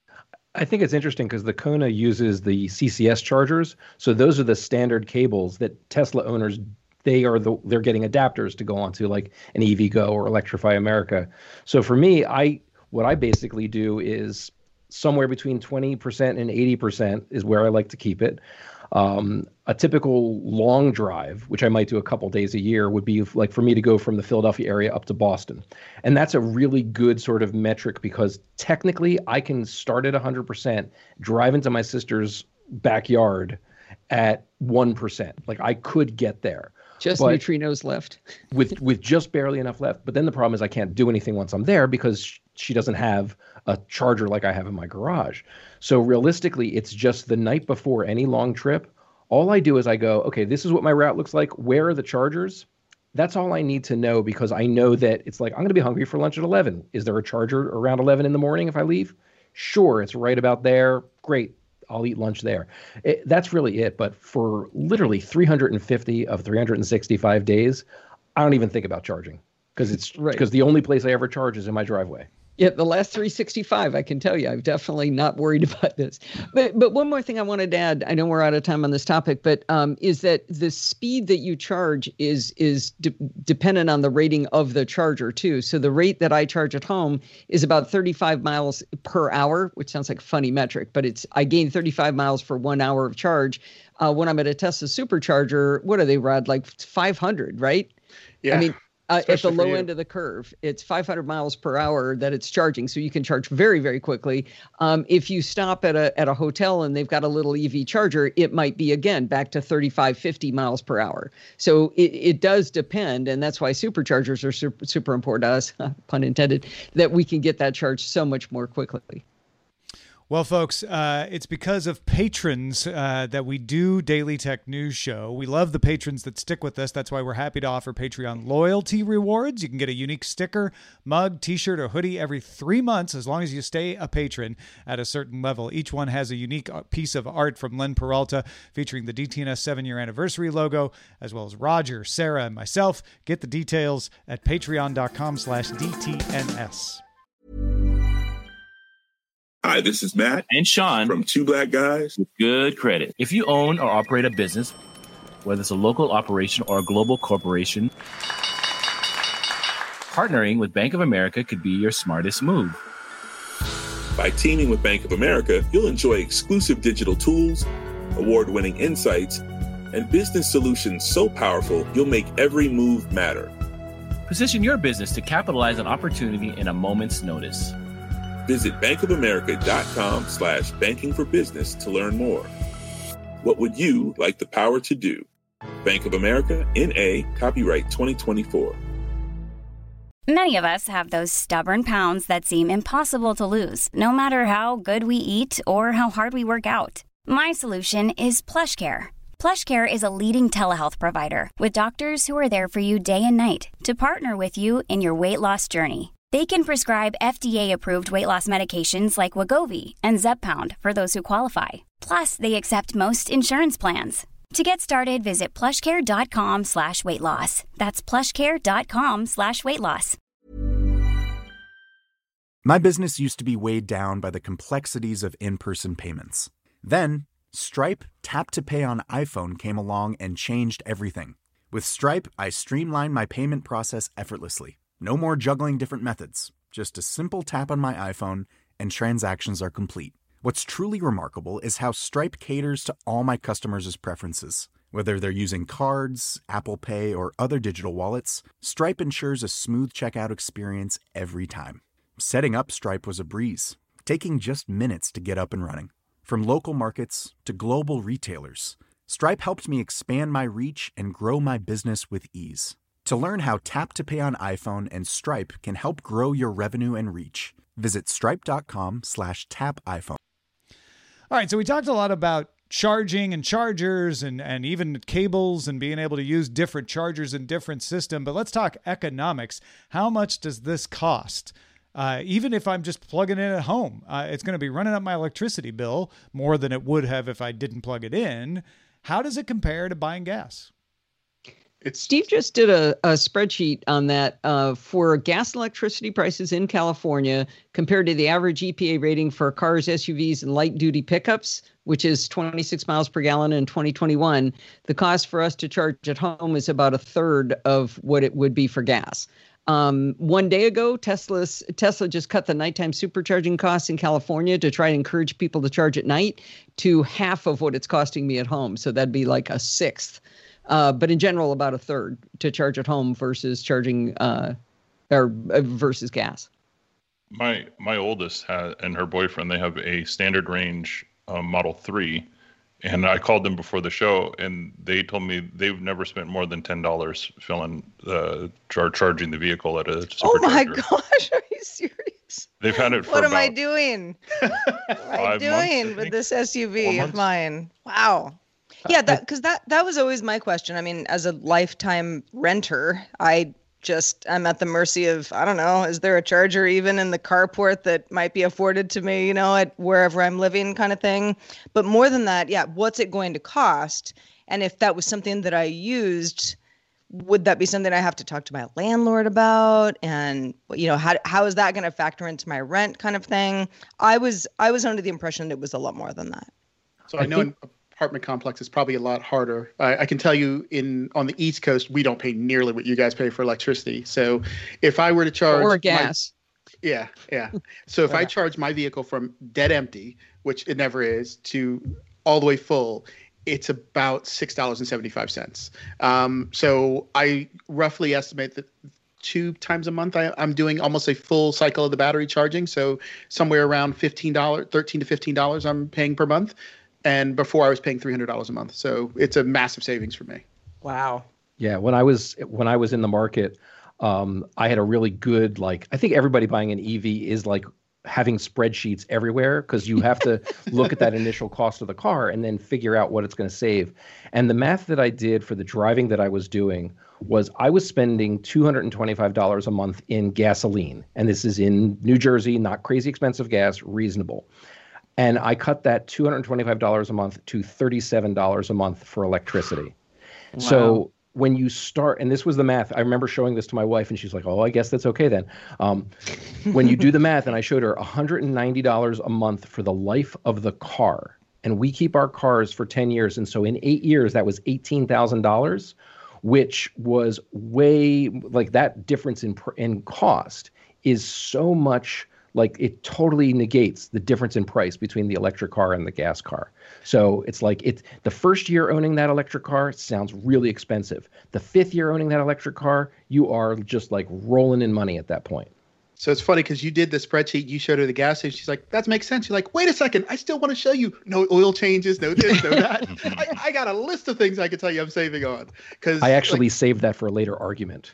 Speaker 10: I think it's interesting because the Kona uses the C C S chargers. So those are the standard cables that Tesla owners, they are the they're getting adapters to go onto like an EVgo or Electrify America. So for me, I what I basically do is somewhere between twenty percent and eighty percent is where I like to keep it. Um, a typical long drive, which I might do a couple days a year, would be like for me to go from the Philadelphia area up to Boston. And that's a really good sort of metric because technically I can start at one hundred percent, drive into my sister's backyard at one percent. Like I could get there.
Speaker 8: Just
Speaker 10: but
Speaker 8: neutrinos left.
Speaker 10: with with just barely enough left. But then the problem is I can't do anything once I'm there because she doesn't have a charger like I have in my garage. So realistically, it's just the night before any long trip. All I do is I go, okay, this is what my route looks like. Where are the chargers? That's all I need to know because I know that it's like, I'm going to be hungry for lunch at eleven. Is there a charger around eleven in the morning if I leave? Sure, it's right about there. Great. I'll eat lunch there. It, that's really it. But for literally three hundred fifty of three hundred sixty-five days, I don't even think about charging because it's because
Speaker 8: Right.
Speaker 10: the only place I ever charge is in my driveway.
Speaker 8: Yeah, the last three sixty-five, I can tell you, I'm definitely not worried about this. But but one more thing I wanted to add, I know we're out of time on this topic, but um, is that the speed that you charge is is de- dependent on the rating of the charger too. So the rate that I charge at home is about thirty-five miles per hour, which sounds like a funny metric, but it's I gain thirty-five miles for one hour of charge. Uh, when I'm at a Tesla supercharger, what do they, Rod? Like five hundred, right?
Speaker 7: Yeah.
Speaker 8: I mean, Uh, at the
Speaker 7: Especially for
Speaker 8: low
Speaker 7: you.
Speaker 8: end of the curve, it's five hundred miles per hour that it's charging, so you can charge very, very quickly. Um, if you stop at a at a hotel and they've got a little E V charger, it might be again back to thirty-five, fifty miles per hour. So it, it does depend, and that's why superchargers are super, super important to us, pun intended, that we can get that charge so much more quickly.
Speaker 4: Well, folks, uh, it's because of patrons uh, that we do Daily Tech News Show. We love the patrons that stick with us. That's why we're happy to offer Patreon loyalty rewards. You can get a unique sticker, mug, t-shirt, or hoodie every three months as long as you stay a patron at a certain level. Each one has a unique piece of art from Len Peralta featuring the D T N S seven-year anniversary logo, as well as Roger, Sarah, and myself. Get the details at patreon.com slash DTNS.
Speaker 11: Hi, this is Matt
Speaker 12: and Sean
Speaker 11: from Two Black Guys
Speaker 12: with Good Credit. If you own or operate a business, whether it's a local operation or a global corporation, partnering with Bank of America could be your smartest move.
Speaker 11: By teaming with Bank of America, you'll enjoy exclusive digital tools, award-winning insights, and business solutions so powerful you'll make every move matter.
Speaker 12: Position your business to capitalize on opportunity in a moment's notice.
Speaker 11: Visit bankofamerica.com slash banking for business to learn more. What would you like the power to do? Bank of America, N A, copyright twenty twenty-four.
Speaker 13: Many of us have those stubborn pounds that seem impossible to lose, no matter how good we eat or how hard we work out. My solution is PlushCare. PlushCare is a leading telehealth provider with doctors who are there for you day and night to partner with you in your weight loss journey. They can prescribe F D A-approved weight loss medications like Wegovy and Zepbound for those who qualify. Plus, they accept most insurance plans. To get started, visit plushcare.com slash weight loss. That's plushcare.com slash weight loss.
Speaker 14: My business used to be weighed down by the complexities of in-person payments. Then, Stripe Tap to Pay on iPhone came along and changed everything. With Stripe, I streamlined my payment process effortlessly. No more juggling different methods. Just a simple tap on my iPhone and transactions are complete. What's truly remarkable is how Stripe caters to all my customers' preferences. Whether they're using cards, Apple Pay, or other digital wallets, Stripe ensures a smooth checkout experience every time. Setting up Stripe was a breeze, taking just minutes to get up and running. From local markets to global retailers, Stripe helped me expand my reach and grow my business with ease. To learn how Tap to Pay on iPhone and Stripe can help grow your revenue and reach, visit stripe.com slash tap iPhone.
Speaker 4: All right, so we talked a lot about charging and chargers and, and even cables and being able to use different chargers in different systems, but let's talk economics. How much does this cost? Uh, even if I'm just plugging it in at home, uh, it's going to be running up my electricity bill more than it would have if I didn't plug it in. How does it compare to buying gas?
Speaker 8: It's Steve just did a, a spreadsheet on that uh, for gas and electricity prices in California compared to the average E P A rating for cars, S U Vs, and light-duty pickups, which is twenty-six miles per gallon in twenty twenty-one. The cost for us to charge at home is about a third of what it would be for gas. Um, one day ago, Tesla's, Tesla just cut the nighttime supercharging costs in California to try and encourage people to charge at night to half of what it's costing me at home. So that'd be like a sixth. Uh, but in general, about a third to charge at home versus charging uh, or uh, versus gas.
Speaker 9: My my oldest has, and her boyfriend, they have a standard range um, Model three, and I called them before the show, and they told me they've never spent more than ten dollars filling uh, char- charging the vehicle at a supercharger.
Speaker 5: Oh my gosh, are you serious?
Speaker 9: They've had it for
Speaker 5: What
Speaker 9: about
Speaker 5: am I doing? What am I doing
Speaker 9: months,
Speaker 5: with this S U V
Speaker 9: Four
Speaker 5: of
Speaker 9: months?
Speaker 5: mine? Wow. Yeah, that because that that was always my question. I mean, as a lifetime renter, I just I'm at the mercy of I don't know. Is there a charger even in the carport that might be afforded to me? You know, at wherever I'm living, kind of thing. But more than that, yeah, what's it going to cost? And if that was something that I used, would that be something I have to talk to my landlord about? And you know, how how is that going to factor into my rent, kind of thing? I was I was under the impression it was a lot more than that.
Speaker 7: So I, I know. Think- in- apartment complex is probably a lot harder. I, I can tell you in on the East Coast, we don't pay nearly what you guys pay for electricity. So if I were to charge
Speaker 8: or gas,
Speaker 7: my, yeah, yeah. So if
Speaker 8: yeah.
Speaker 7: I charge my vehicle from dead empty, which it never is, to all the way full, it's about six dollars and seventy-five cents. Um, so I roughly estimate that two times a month I, I'm doing almost a full cycle of the battery charging. So somewhere around fifteen dollars, thirteen to fifteen dollars I'm paying per month. And before I was paying three hundred dollars a month. So it's a massive savings for me.
Speaker 5: Wow.
Speaker 10: Yeah. When I was when I was in the market, um, I had a really good, like, I think everybody buying an E V is like having spreadsheets everywhere because you have to look at that initial cost of the car and then figure out what it's going to save. And the math that I did for the driving that I was doing was I was spending two hundred twenty-five dollars a month in gasoline. And this is in New Jersey, not crazy expensive gas, reasonable. And I cut that two hundred twenty-five dollars a month to thirty-seven dollars a month for electricity. Wow. So when you start, and this was the math, I remember showing this to my wife and she's like, oh, I guess that's okay then. Um, when you do the math, and I showed her one hundred ninety dollars a month for the life of the car. And we keep our cars for ten years. And so in eight years, that was eighteen thousand dollars, which was way, like that difference in in cost is so much. Like it totally negates the difference in price between the electric car and the gas car. So it's like it the first year owning that electric car sounds really expensive. The fifth year owning that electric car, you are just like rolling in money at that point.
Speaker 7: So it's funny because you did the spreadsheet, you showed her the gas station. She's like, that makes sense. You're like, wait a second, I still want to show you. No oil changes, no this, no that. I, I got a list of things I can tell you I'm saving on. Because
Speaker 10: I actually like, saved that for a later argument.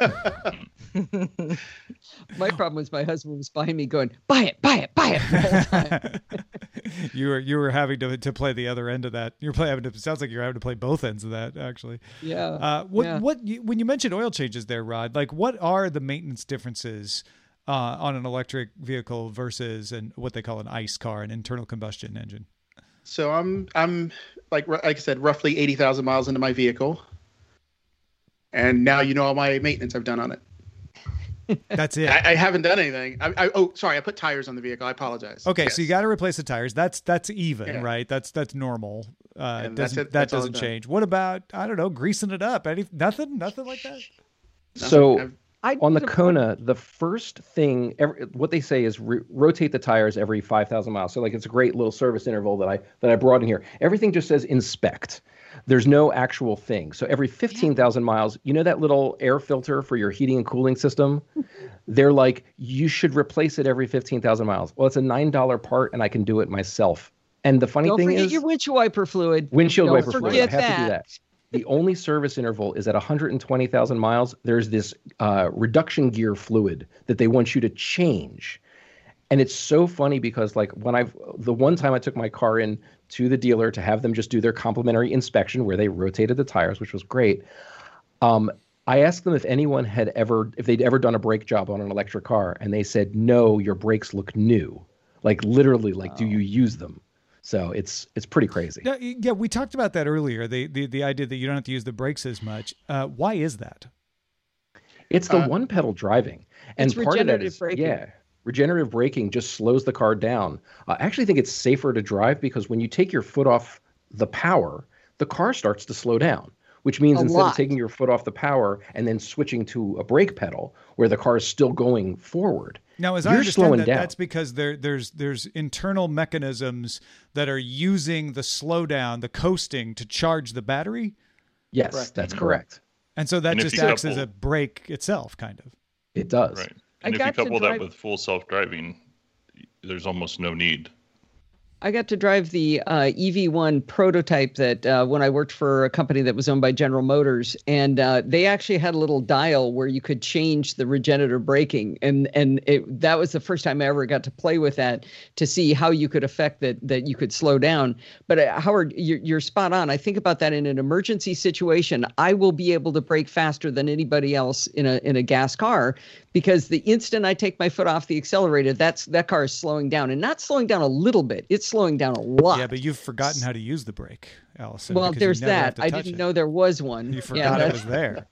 Speaker 8: My problem was my husband was behind me going, buy it, buy it, buy it the whole time.
Speaker 4: you were you were having to to play the other end of that. You're playing. It sounds like you're having to play both ends of that, actually.
Speaker 8: Yeah.
Speaker 4: Uh, what
Speaker 8: yeah.
Speaker 4: what you, when you mentioned oil changes there, Rod? Like, what are the maintenance differences uh, on an electric vehicle versus an what they call an ICE car, an internal combustion engine?
Speaker 7: So I'm I'm like like I said, roughly eighty thousand miles into my vehicle, and now you know all my maintenance I've done on it.
Speaker 4: That's it.
Speaker 7: I, I haven't done anything. I, I, oh, sorry. I put tires on the vehicle. I apologize.
Speaker 4: Okay,
Speaker 7: yes.
Speaker 4: So you got to replace the tires. That's that's even, yeah. Right? That's that's normal. Uh,
Speaker 7: and
Speaker 4: doesn't,
Speaker 7: that's it,
Speaker 4: that
Speaker 7: that's
Speaker 4: doesn't change. What about I don't know, greasing it up? Any nothing, nothing like that.
Speaker 10: So on the Kona, the first thing, every, what they say is re- rotate the tires every five thousand miles. So like it's a great little service interval that I that I brought in here. Everything just says inspect. There's no actual thing. So every fifteen thousand miles, you know that little air filter for your heating and cooling system? They're like, you should replace it every fifteen thousand miles. Well, it's a nine dollars part, and I can do it myself. And the funny
Speaker 8: Don't
Speaker 10: thing
Speaker 8: forget
Speaker 10: is...
Speaker 8: your windshield wiper fluid.
Speaker 10: Windshield
Speaker 8: Don't
Speaker 10: wiper fluid. I have
Speaker 8: that.
Speaker 10: to do that. The only service interval is at one hundred twenty thousand miles. There's this uh, reduction gear fluid that they want you to change. And it's so funny because like when I've, the one time I took my car in to the dealer to have them just do their complimentary inspection where they rotated the tires, which was great. Um, I asked them if anyone had ever, if they'd ever done a brake job on an electric car, and they said, no, your brakes look new. Like literally, like, wow. Do you use them? So it's it's pretty crazy.
Speaker 4: Yeah, yeah, we talked about that earlier, the, the, the idea that you don't have to use the brakes as much. Uh, why is that?
Speaker 10: It's the
Speaker 7: Uh,
Speaker 10: one pedal driving. And
Speaker 8: It's
Speaker 10: part of that
Speaker 8: regenerative
Speaker 10: is,
Speaker 8: braking.
Speaker 10: yeah, regenerative braking just slows the car down. Uh, I actually think it's safer to drive because when you take your foot off the power, the car starts to slow down, which means
Speaker 8: A
Speaker 10: instead
Speaker 8: lot.
Speaker 10: of taking your foot off the power and then switching to a brake pedal where the car is still going forward,
Speaker 4: Now, as I
Speaker 10: you're
Speaker 4: understand
Speaker 10: slowing
Speaker 4: that,
Speaker 10: down.
Speaker 4: that's because there, there's there's internal mechanisms that are using the slowdown, the coasting, to charge the battery.
Speaker 10: Yes,
Speaker 7: Correct.
Speaker 10: that's
Speaker 9: Mhm.
Speaker 10: correct.
Speaker 4: And so that
Speaker 9: And if
Speaker 4: just
Speaker 9: you
Speaker 4: acts as
Speaker 9: couple-
Speaker 4: a brake itself, kind of.
Speaker 10: It does.
Speaker 9: Right.
Speaker 8: I
Speaker 9: And if you
Speaker 8: got to
Speaker 9: couple that
Speaker 8: drive-
Speaker 9: with full self-driving, there's almost no need.
Speaker 8: I got to drive the uh, E V one prototype that uh, when I worked for a company that was owned by General Motors, and uh, they actually had a little dial where you could change the regenerative braking, and and it, that was the first time I ever got to play with that to see how you could affect that that you could slow down. But uh, Howard, you're, you're spot on. I think about that in an emergency situation. I will be able to brake faster than anybody else in a in a gas car because the instant I take my foot off the accelerator, that's that car is slowing down, and not slowing down a little bit. It's slowing down a lot.
Speaker 4: Yeah, but you've forgotten how to use the brake, Allison.
Speaker 8: Well,
Speaker 4: because you
Speaker 8: there's
Speaker 4: never have
Speaker 8: that.
Speaker 4: to
Speaker 8: I
Speaker 4: touch
Speaker 8: didn't
Speaker 4: it.
Speaker 8: know there was one.
Speaker 4: You forgot
Speaker 8: yeah,
Speaker 4: it was there.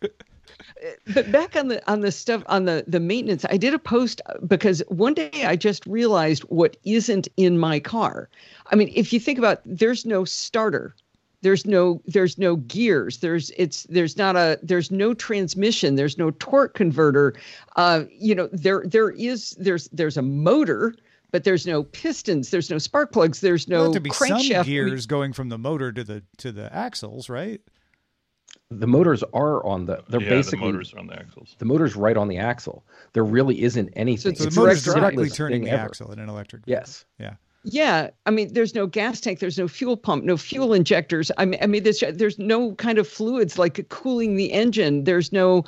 Speaker 8: But back on the on the stuff on the the maintenance, I did a post because one day I just realized what isn't in my car. I mean, if you think about, there's no starter. There's no there's no gears. There's it's there's not a there's no transmission. There's no torque converter. Uh, you know, there there is there's there's a motor, but there's no pistons. There's no spark plugs. There's
Speaker 4: Well,
Speaker 8: no
Speaker 4: there to be some
Speaker 8: crankshaft.
Speaker 4: gears going from the motor to the to the axles, right?
Speaker 10: The motors are on the, they're
Speaker 9: yeah,
Speaker 10: basically,
Speaker 9: the motors are on the axles.
Speaker 10: the motor's right on the axle. There really isn't anything.
Speaker 8: it's
Speaker 4: So
Speaker 8: It's
Speaker 4: the motor's
Speaker 8: direct
Speaker 4: directly
Speaker 10: simplest
Speaker 4: turning
Speaker 10: thing
Speaker 4: the
Speaker 10: ever.
Speaker 4: axle in an electric vehicle.
Speaker 10: Yes.
Speaker 4: Yeah.
Speaker 8: Yeah, I mean, there's no gas tank, there's no fuel pump, no fuel injectors. I mean, I mean, there's there's no kind of fluids like cooling the engine. There's no,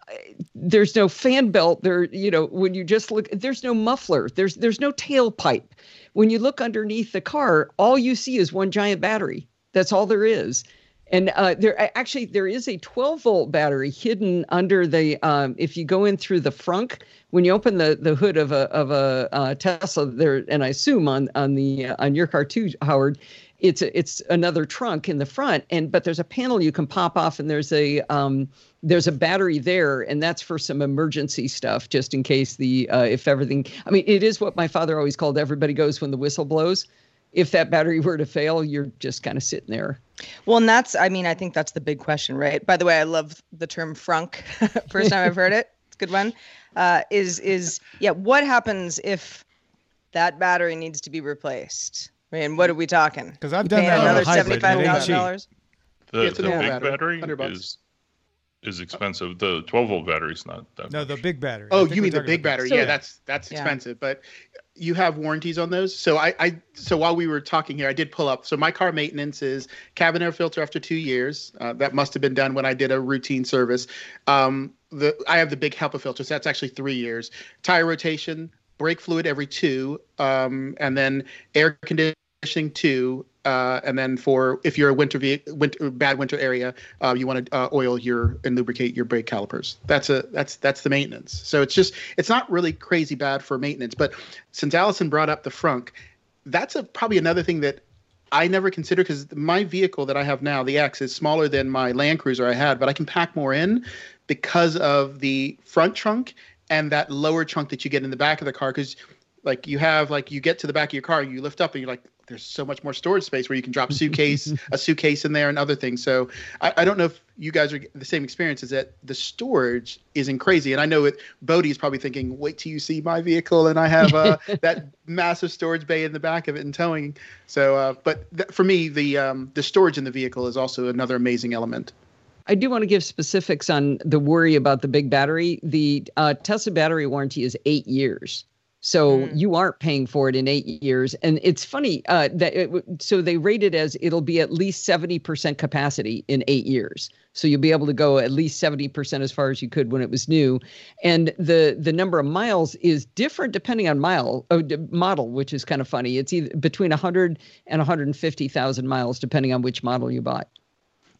Speaker 8: there's no fan belt. There, you know, when you just look, there's no muffler. There's there's no tailpipe. When you look underneath the car, all you see is one giant battery. That's all there is. And uh, there actually there is a twelve volt battery hidden under the. Um, if you go in through the frunk, when you open the, the hood of a of a uh, Tesla, there, and I assume on on the uh, on your car too, Howard, it's a, it's another trunk in the front, and but there's a panel you can pop off, and there's a um, there's a battery there, and that's for some emergency stuff, just in case the uh, if everything. I mean, it is what my father always called everybody goes when the whistle blows. If that battery were to fail, you're just kind of sitting there.
Speaker 5: Well, and that's, I mean, I think that's the big question, right? By the way, I love the term frunk. First time I've heard it. It's a good one. Uh, is, is, yeah, what happens if that battery needs to be replaced? I mean, what are we talking?
Speaker 4: Because I've
Speaker 5: You
Speaker 4: done
Speaker 5: paying
Speaker 4: that on a
Speaker 5: another
Speaker 4: hybrid, and it ain't
Speaker 5: seventy-five thousand dollars?
Speaker 9: The,
Speaker 7: It's a
Speaker 9: the
Speaker 7: normal
Speaker 9: big
Speaker 7: battery,
Speaker 9: battery,
Speaker 7: one hundred bucks.
Speaker 9: is is expensive. The twelve volt battery's not that
Speaker 4: No,
Speaker 9: much.
Speaker 4: the big battery. I
Speaker 7: Oh,
Speaker 4: think
Speaker 7: you
Speaker 4: we're
Speaker 7: mean the
Speaker 4: talking
Speaker 7: big
Speaker 4: about
Speaker 7: battery?
Speaker 8: So-
Speaker 7: yeah, that's that's
Speaker 5: Yeah.
Speaker 7: expensive, but you have warranties on those. So I, I so while we were talking here, I did pull up. So my car maintenance is cabin air filter after two years. Uh, that must have been done when I did a routine service. Um, the I have the big HEPA filter, so that's actually three years. Tire rotation, brake fluid every two, um, and then air conditioning two. Uh, and then for if you're a winter, ve- winter bad winter area, uh, you want to uh, oil your and lubricate your brake calipers. That's a that's that's the maintenance. So it's just it's not really crazy bad for maintenance. But since Allison brought up the frunk, that's a probably another thing that I never considered because my vehicle that I have now, the X, is smaller than my Land Cruiser I had, but I can pack more in because of the front trunk and that lower trunk that you get in the back of the car. Because like you have like you get to the back of your car, you lift up and you're like, there's so much more storage space where you can drop suitcase, a suitcase in there and other things. So I, I don't know if you guys are the same experience, is that the storage isn't crazy. And I know it, Bodie is probably thinking, wait till you see my vehicle. And I have uh, that massive storage bay in the back of it and towing. So, uh, but th- for me, the, um, the storage in the vehicle is also another amazing element.
Speaker 8: I do want to give specifics on the worry about the big battery. The uh, Tesla battery warranty is eight years. So mm. you aren't paying for it in eight years. And it's funny uh, that it, so they rate it as it'll be at least seventy percent capacity in eight years. So you'll be able to go at least seventy percent as far as you could when it was new. And the the number of miles is different depending on mile uh, model, which is kind of funny. It's either between one hundred and one hundred fifty thousand miles, depending on which model you bought.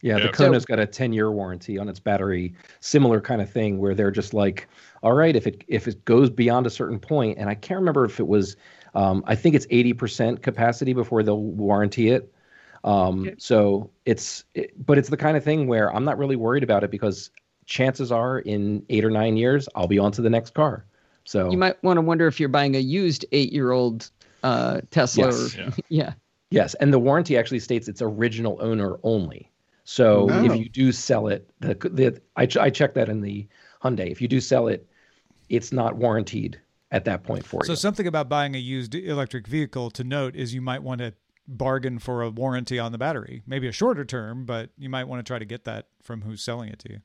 Speaker 10: Yeah,
Speaker 9: Yeah.
Speaker 10: the Kona's got a ten-year warranty on its battery, similar kind of thing, where they're just like, all right, if it if it goes beyond a certain point, and I can't remember if it was, um, I think it's eighty percent capacity before they'll warranty it. Um,
Speaker 8: Okay.
Speaker 10: So it's, it, but it's the kind of thing where I'm not really worried about it because chances are in eight or nine years, I'll be on to the next car. So
Speaker 8: You might want to wonder if you're buying a used eight-year-old uh, Tesla.
Speaker 10: Yes.
Speaker 8: Or,
Speaker 9: Yeah.
Speaker 8: yeah.
Speaker 10: Yes, and the warranty actually states it's original owner only. So
Speaker 7: Oh.
Speaker 10: if you do sell it, the, the I, ch- I checked that in the Hyundai. If you do sell it, it's not warranted at that point for
Speaker 4: So
Speaker 10: you.
Speaker 4: something about buying a used electric vehicle to note is you might want to bargain for a warranty on the battery, maybe a shorter term, but you might want to try to get that from who's selling it to you.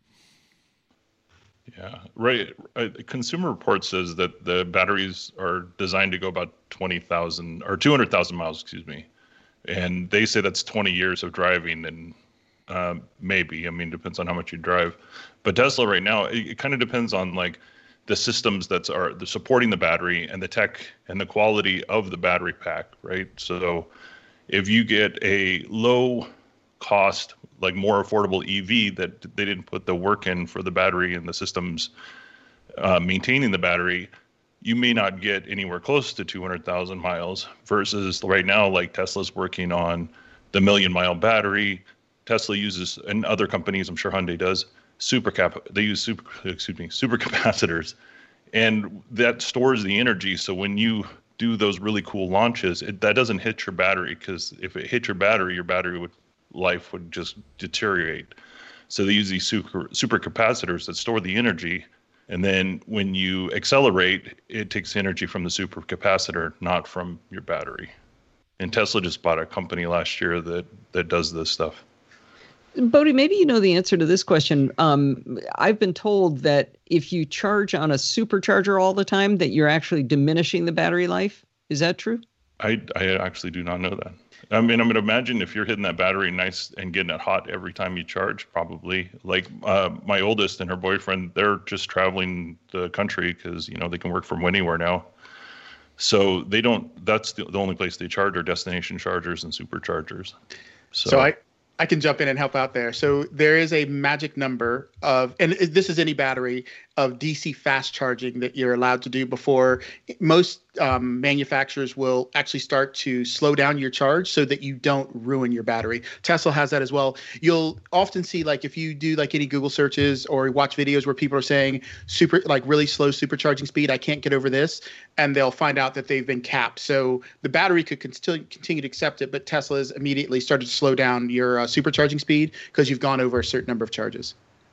Speaker 9: Yeah, right. Uh, Consumer Reports says that the batteries are designed to go about twenty thousand or two hundred thousand miles, excuse me. And they say that's twenty years of driving, and um, maybe, I mean, depends on how much you drive. But Tesla right now, it, it kind of depends on like the systems that are the supporting the battery and the tech and the quality of the battery pack, right? So if you get a low cost, like more affordable E V that they didn't put the work in for the battery and the systems uh, maintaining the battery, you may not get anywhere close to two hundred thousand miles versus right now, like Tesla's working on the million mile battery. Tesla uses, and other companies, I'm sure Hyundai does, super cap. They use super, excuse me, super capacitors, and that stores the energy. So when you do those really cool launches, it, that doesn't hit your battery, because if it hit your battery, your battery would life would just deteriorate. So they use these super super capacitors that store the energy, and then when you accelerate, it takes energy from the super capacitor, not from your battery. And Tesla just bought a company last year that that does this stuff.
Speaker 8: Bodie, maybe you know the answer to this question. Um, I've been told that if you charge on a supercharger all the time, that you're actually diminishing the battery life. Is that true?
Speaker 9: I, I actually do not know that. I mean, I'm going to imagine if you're hitting that battery nice and getting it hot every time you charge, probably. Like uh, my oldest and her boyfriend, they're just traveling the country because, you know, they can work from anywhere now. So they don't, that's the, the only place they charge are destination chargers and superchargers. So,
Speaker 7: So I, I can jump in and help out there. So there is a magic number of, and this is any battery, of D C fast charging that you're allowed to do before. Most um, manufacturers will actually start to slow down your charge so that you don't ruin your battery. Tesla has that as well. You'll often see, like, if you do like any Google searches or watch videos where people are saying super, like really slow supercharging speed, I can't get over this, and they'll find out that they've been capped. So the battery could con- still continue to accept it, but Tesla's immediately started to slow down your uh, supercharging speed because you've gone over a certain number of charges.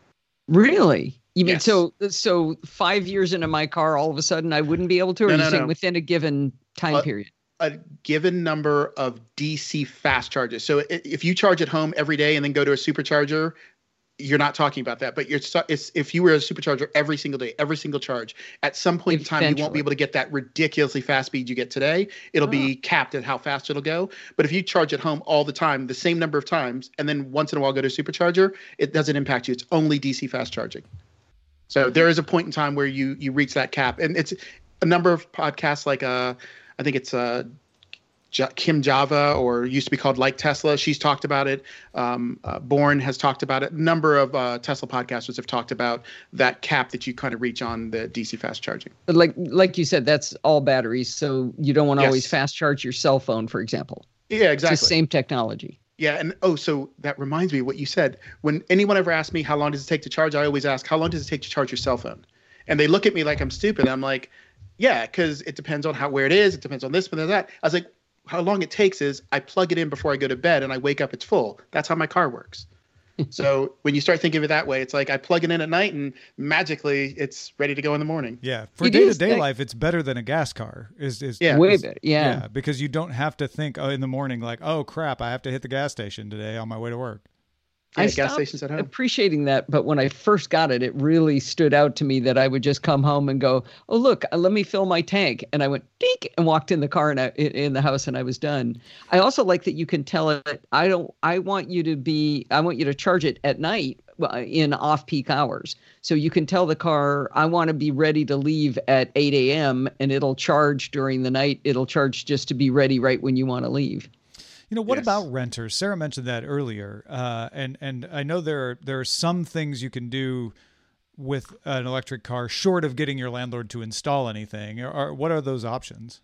Speaker 8: Really? You mean
Speaker 7: Yes.
Speaker 8: so so five years into my car, all of a sudden I wouldn't be able to, or
Speaker 7: No,
Speaker 8: are
Speaker 7: no,
Speaker 8: you saying
Speaker 7: no.
Speaker 8: within a given time
Speaker 7: Uh,
Speaker 8: period?
Speaker 7: A given number of D C fast charges. So i- if you charge at home every day and then go to a supercharger, you're not talking about that. But you're stu- it's, if you were a supercharger every single day, every single charge, at some point in time, you won't
Speaker 8: Eventually.
Speaker 7: be able to get that ridiculously fast speed you get today. It'll be capped at how fast it'll go. But if you charge at home all the time, the same number of times, and then once in a while go to a supercharger, it doesn't impact you. It's only D C fast charging. So there is a point in time where you you reach that cap, and it's a number of podcasts like uh I think it's uh J- Kim Java, or used to be called Like Tesla. She's talked about it. Um, uh, Born has talked about it. A number of uh, Tesla podcasters have talked about that cap that you kind of reach on the D C fast charging.
Speaker 8: But like like you said, that's all batteries, so you don't want to
Speaker 7: Yes.
Speaker 8: always fast charge your cell phone, for example.
Speaker 7: Yeah,
Speaker 8: It's the
Speaker 7: exactly.
Speaker 8: same technology.
Speaker 7: Yeah, and oh, so that reminds me of what you said. When anyone ever asks me how long does it take to charge, I always ask, how long does it take to charge your cell phone? And they look at me like I'm stupid. I'm like, yeah, because it depends on how where it is. It depends on this, but that. I was like, how long it takes is I plug it in before I go to bed and I wake up, it's full. That's how my car works. So when you start thinking of it that way, it's like I plug it in at night and magically it's ready to go in the morning.
Speaker 4: Yeah, for
Speaker 8: It
Speaker 4: day to
Speaker 8: is,
Speaker 4: day
Speaker 8: like-
Speaker 4: life, it's better than a gas car. Is is
Speaker 7: Yeah.
Speaker 8: Way
Speaker 4: is-
Speaker 8: better. Yeah.
Speaker 4: because you don't have to think oh, in the morning like, oh crap, I have to hit the gas station today on my way to work.
Speaker 7: Yeah,
Speaker 8: I
Speaker 7: gas
Speaker 8: stopped
Speaker 7: stations at home.
Speaker 8: appreciating that, but when I first got it, it really stood out to me that I would just come home and go, "Oh look, uh, let me fill my tank," and I went dink and walked in the car and I, in in the house, and I was done. I also like that you can tell it. I don't. I want you to be. I want you to charge it at night uh, in off-peak hours, so you can tell the car, "I want to be ready to leave at eight a.m." and it'll charge during the night. It'll charge just to be ready right when you want to leave.
Speaker 4: You know, what
Speaker 7: Yes.
Speaker 4: about renters? Sarah mentioned that earlier, uh, and and I know there are, there are some things you can do with an electric car short of getting your landlord to install anything. Or, or what are those options?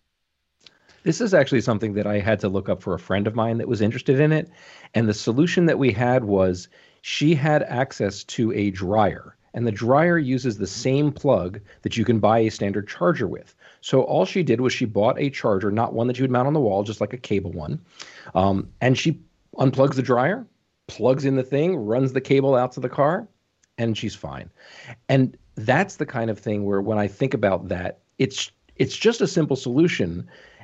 Speaker 10: This is actually something that I had to look up for a friend of mine that was interested in it, and the solution that we had was she had access to a dryer, and the dryer uses the same plug that you can buy a standard charger with. So all she did was she bought a charger, not one that you would mount on the wall, just like a cable one. Um, and she unplugs the dryer, plugs in the thing, runs the cable out to the car, and she's fine. And that's the kind of thing where when I think about that, it's it's just a simple solution.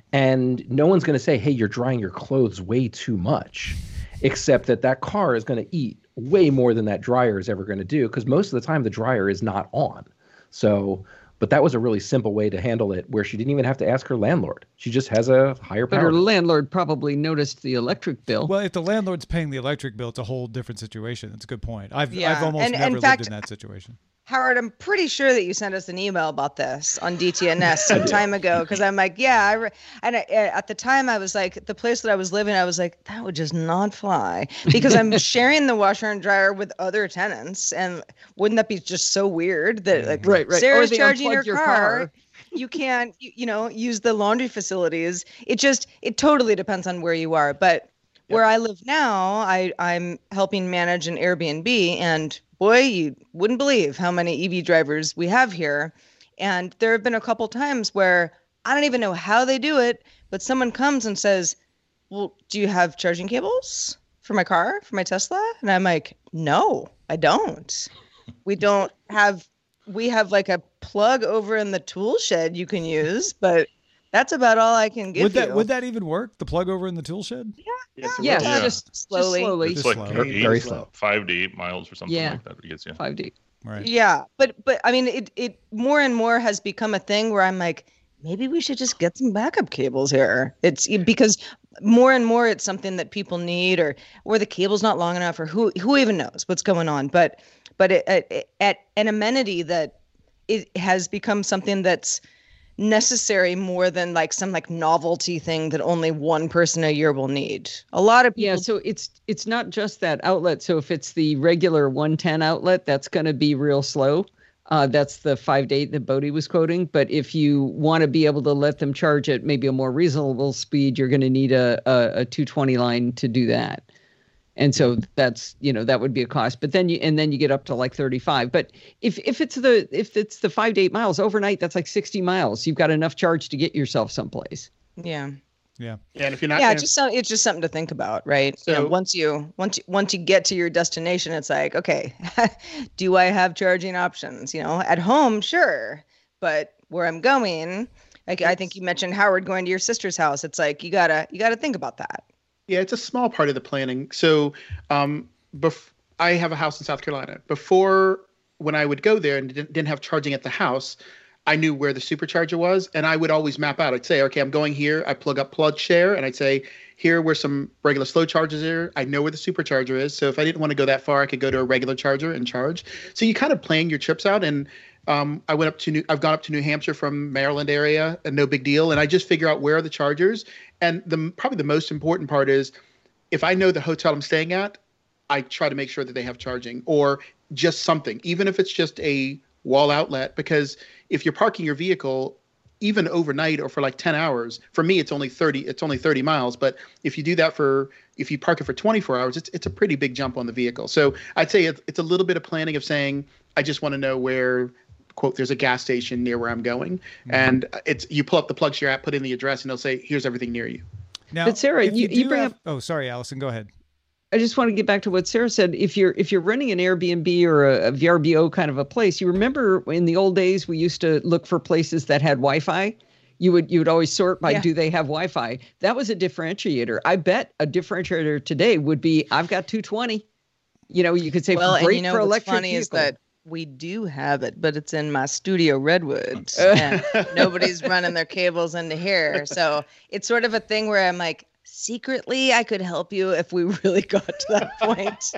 Speaker 10: And no one's going to say, hey, you're drying your clothes way too much, except that that car is going to eat way more than that dryer is ever going to do, because most of the time the dryer is not on. So... But that was a really simple way to handle it where she didn't even have to ask her landlord. She just has a higher
Speaker 8: But
Speaker 10: power.
Speaker 8: her landlord probably noticed the electric bill.
Speaker 4: Well, if the landlord's paying the electric bill, it's a whole different situation. It's a good point. I've
Speaker 5: Yeah.
Speaker 4: I've almost
Speaker 5: And-
Speaker 4: never
Speaker 5: in
Speaker 4: lived
Speaker 5: fact-
Speaker 4: in that situation.
Speaker 5: Howard, I'm pretty sure that you sent us an email about this on D T N S some time ago, because I'm like, yeah, I re-, and I, at the time I was like, the place that I was living, I was like, that would just not fly, because I'm sharing the washer and dryer with other tenants, and wouldn't that be just so weird that like
Speaker 8: Right, right. Or
Speaker 5: Sarah's
Speaker 8: they
Speaker 5: charging your,
Speaker 8: unplug your
Speaker 5: car,
Speaker 8: car.
Speaker 5: you can't, you, you know, use the laundry facilities. It just, it totally depends on where you are, but. Where I live now, I, I'm helping manage an Airbnb, and boy, you wouldn't believe how many E V drivers we have here. And there have been a couple times where I don't even know how they do it, but someone comes and says, well, do you have charging cables for my car, for my Tesla? And I'm like, no, I don't. We don't have, we have like a plug over in the tool shed you can use, but that's about all I can give
Speaker 4: Would that
Speaker 5: you.
Speaker 4: would that even work? The plug over in the tool shed?
Speaker 5: Yeah,
Speaker 7: Yes, it
Speaker 8: Yeah,
Speaker 7: will.
Speaker 9: Yeah.
Speaker 8: just
Speaker 5: slowly.
Speaker 8: Just slowly.
Speaker 9: It's
Speaker 4: Just
Speaker 9: like
Speaker 4: slow.
Speaker 9: eight,
Speaker 10: Very slow.
Speaker 9: five to eight miles or something
Speaker 8: Yeah.
Speaker 9: like that. It gets you.
Speaker 8: five D.
Speaker 4: Right.
Speaker 5: Yeah, but but I mean, it it more and more has become a thing where I'm like, maybe we should just get some backup cables here. It's because more and more it's something that people need, or or the cable's not long enough, or who who even knows what's going on. But but it, it, at an amenity that it has become something that's necessary more than like some like novelty thing that only one person a year will need. A lot of people.
Speaker 8: Yeah, so it's it's not just that outlet. So if it's the regular one ten outlet, that's going to be real slow. Uh, that's the five to eight that Bodie was quoting. But if you want to be able to let them charge at maybe a more reasonable speed, you're going to need a, a, a two twenty line to do that. And so that's, you know, that would be a cost. But then you and then you get up to like thirty-five. But if if it's the if it's the five to eight miles overnight, that's like sixty miles. You've got enough charge to get yourself someplace.
Speaker 5: Yeah.
Speaker 4: Yeah.
Speaker 7: Yeah, and if you're not,
Speaker 5: Yeah,
Speaker 7: and
Speaker 5: it's just some, it's just something to think about, right? you know,
Speaker 7: So-
Speaker 5: once you once you, once you get to your destination, it's like, okay, do I have charging options? You know, at home, sure, but where I'm going, like I think you mentioned Howard going to your sister's house. It's like you gotta you gotta think about that.
Speaker 7: Yeah, it's a small part of the planning. So, um, bef- I have a house in South Carolina. Before, when I would go there and didn't, didn't have charging at the house, I knew where the supercharger was, and I would always map out. I'd say, okay, I'm going here. I plug up PlugShare, and I'd say, here where some regular slow chargers are. I know where the supercharger is. So if I didn't want to go that far, I could go to a regular charger and charge. So you kind of plan your trips out. And um, I went up to New, I've gone up to New Hampshire from Maryland area, and no big deal. And I just figure out where are the chargers. And the probably the most important part is, if I know the hotel I'm staying at, I try to make sure that they have charging, or just something, even if it's just a wall outlet, because if you're parking your vehicle even overnight or for like ten hours, for me, it's only thirty, it's only thirty miles. But if you do that for, if you park it for twenty-four hours, it's, it's a pretty big jump on the vehicle. So I'd say it's, it's a little bit of planning of saying, I just want to know where, quote, there's a gas station near where I'm going. Mm-hmm. And it's, you pull up the PlugShare app, put in the address, and they'll say, here's everything near you.
Speaker 4: Now,
Speaker 8: But Sarah,
Speaker 4: if
Speaker 8: you- you
Speaker 4: do
Speaker 8: bring
Speaker 4: have-
Speaker 8: up-
Speaker 4: Oh, sorry, Allison. Go ahead.
Speaker 8: I just want to get back to what Sarah said. If you're if you're renting an Airbnb or a, a V R B O kind of a place, you remember in the old days we used to look for places that had Wi-Fi. You would you would always sort by
Speaker 5: Yeah.
Speaker 8: do they have Wi-Fi? That was a differentiator. I bet a differentiator today would be I've got two twenty. You know, you could say
Speaker 5: Well, and
Speaker 8: great
Speaker 5: you know
Speaker 8: for
Speaker 5: what's
Speaker 8: electric
Speaker 5: funny is
Speaker 8: vehicle.
Speaker 5: that we do have it, but it's in my studio Redwood, and nobody's running their cables into here. So it's sort of a thing where I'm like, secretly, I could help you if we really got to that point,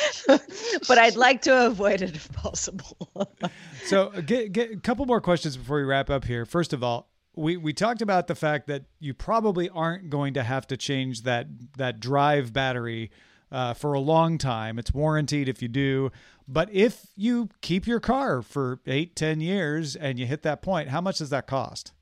Speaker 5: but I'd like to avoid it if possible.
Speaker 4: So get, get a couple more questions before we wrap up here. First of all, we, we talked about the fact that you probably aren't going to have to change that, that drive battery uh, for a long time. It's warranted if you do. But if you keep your car for eight, ten years and you hit that point, how much does that cost?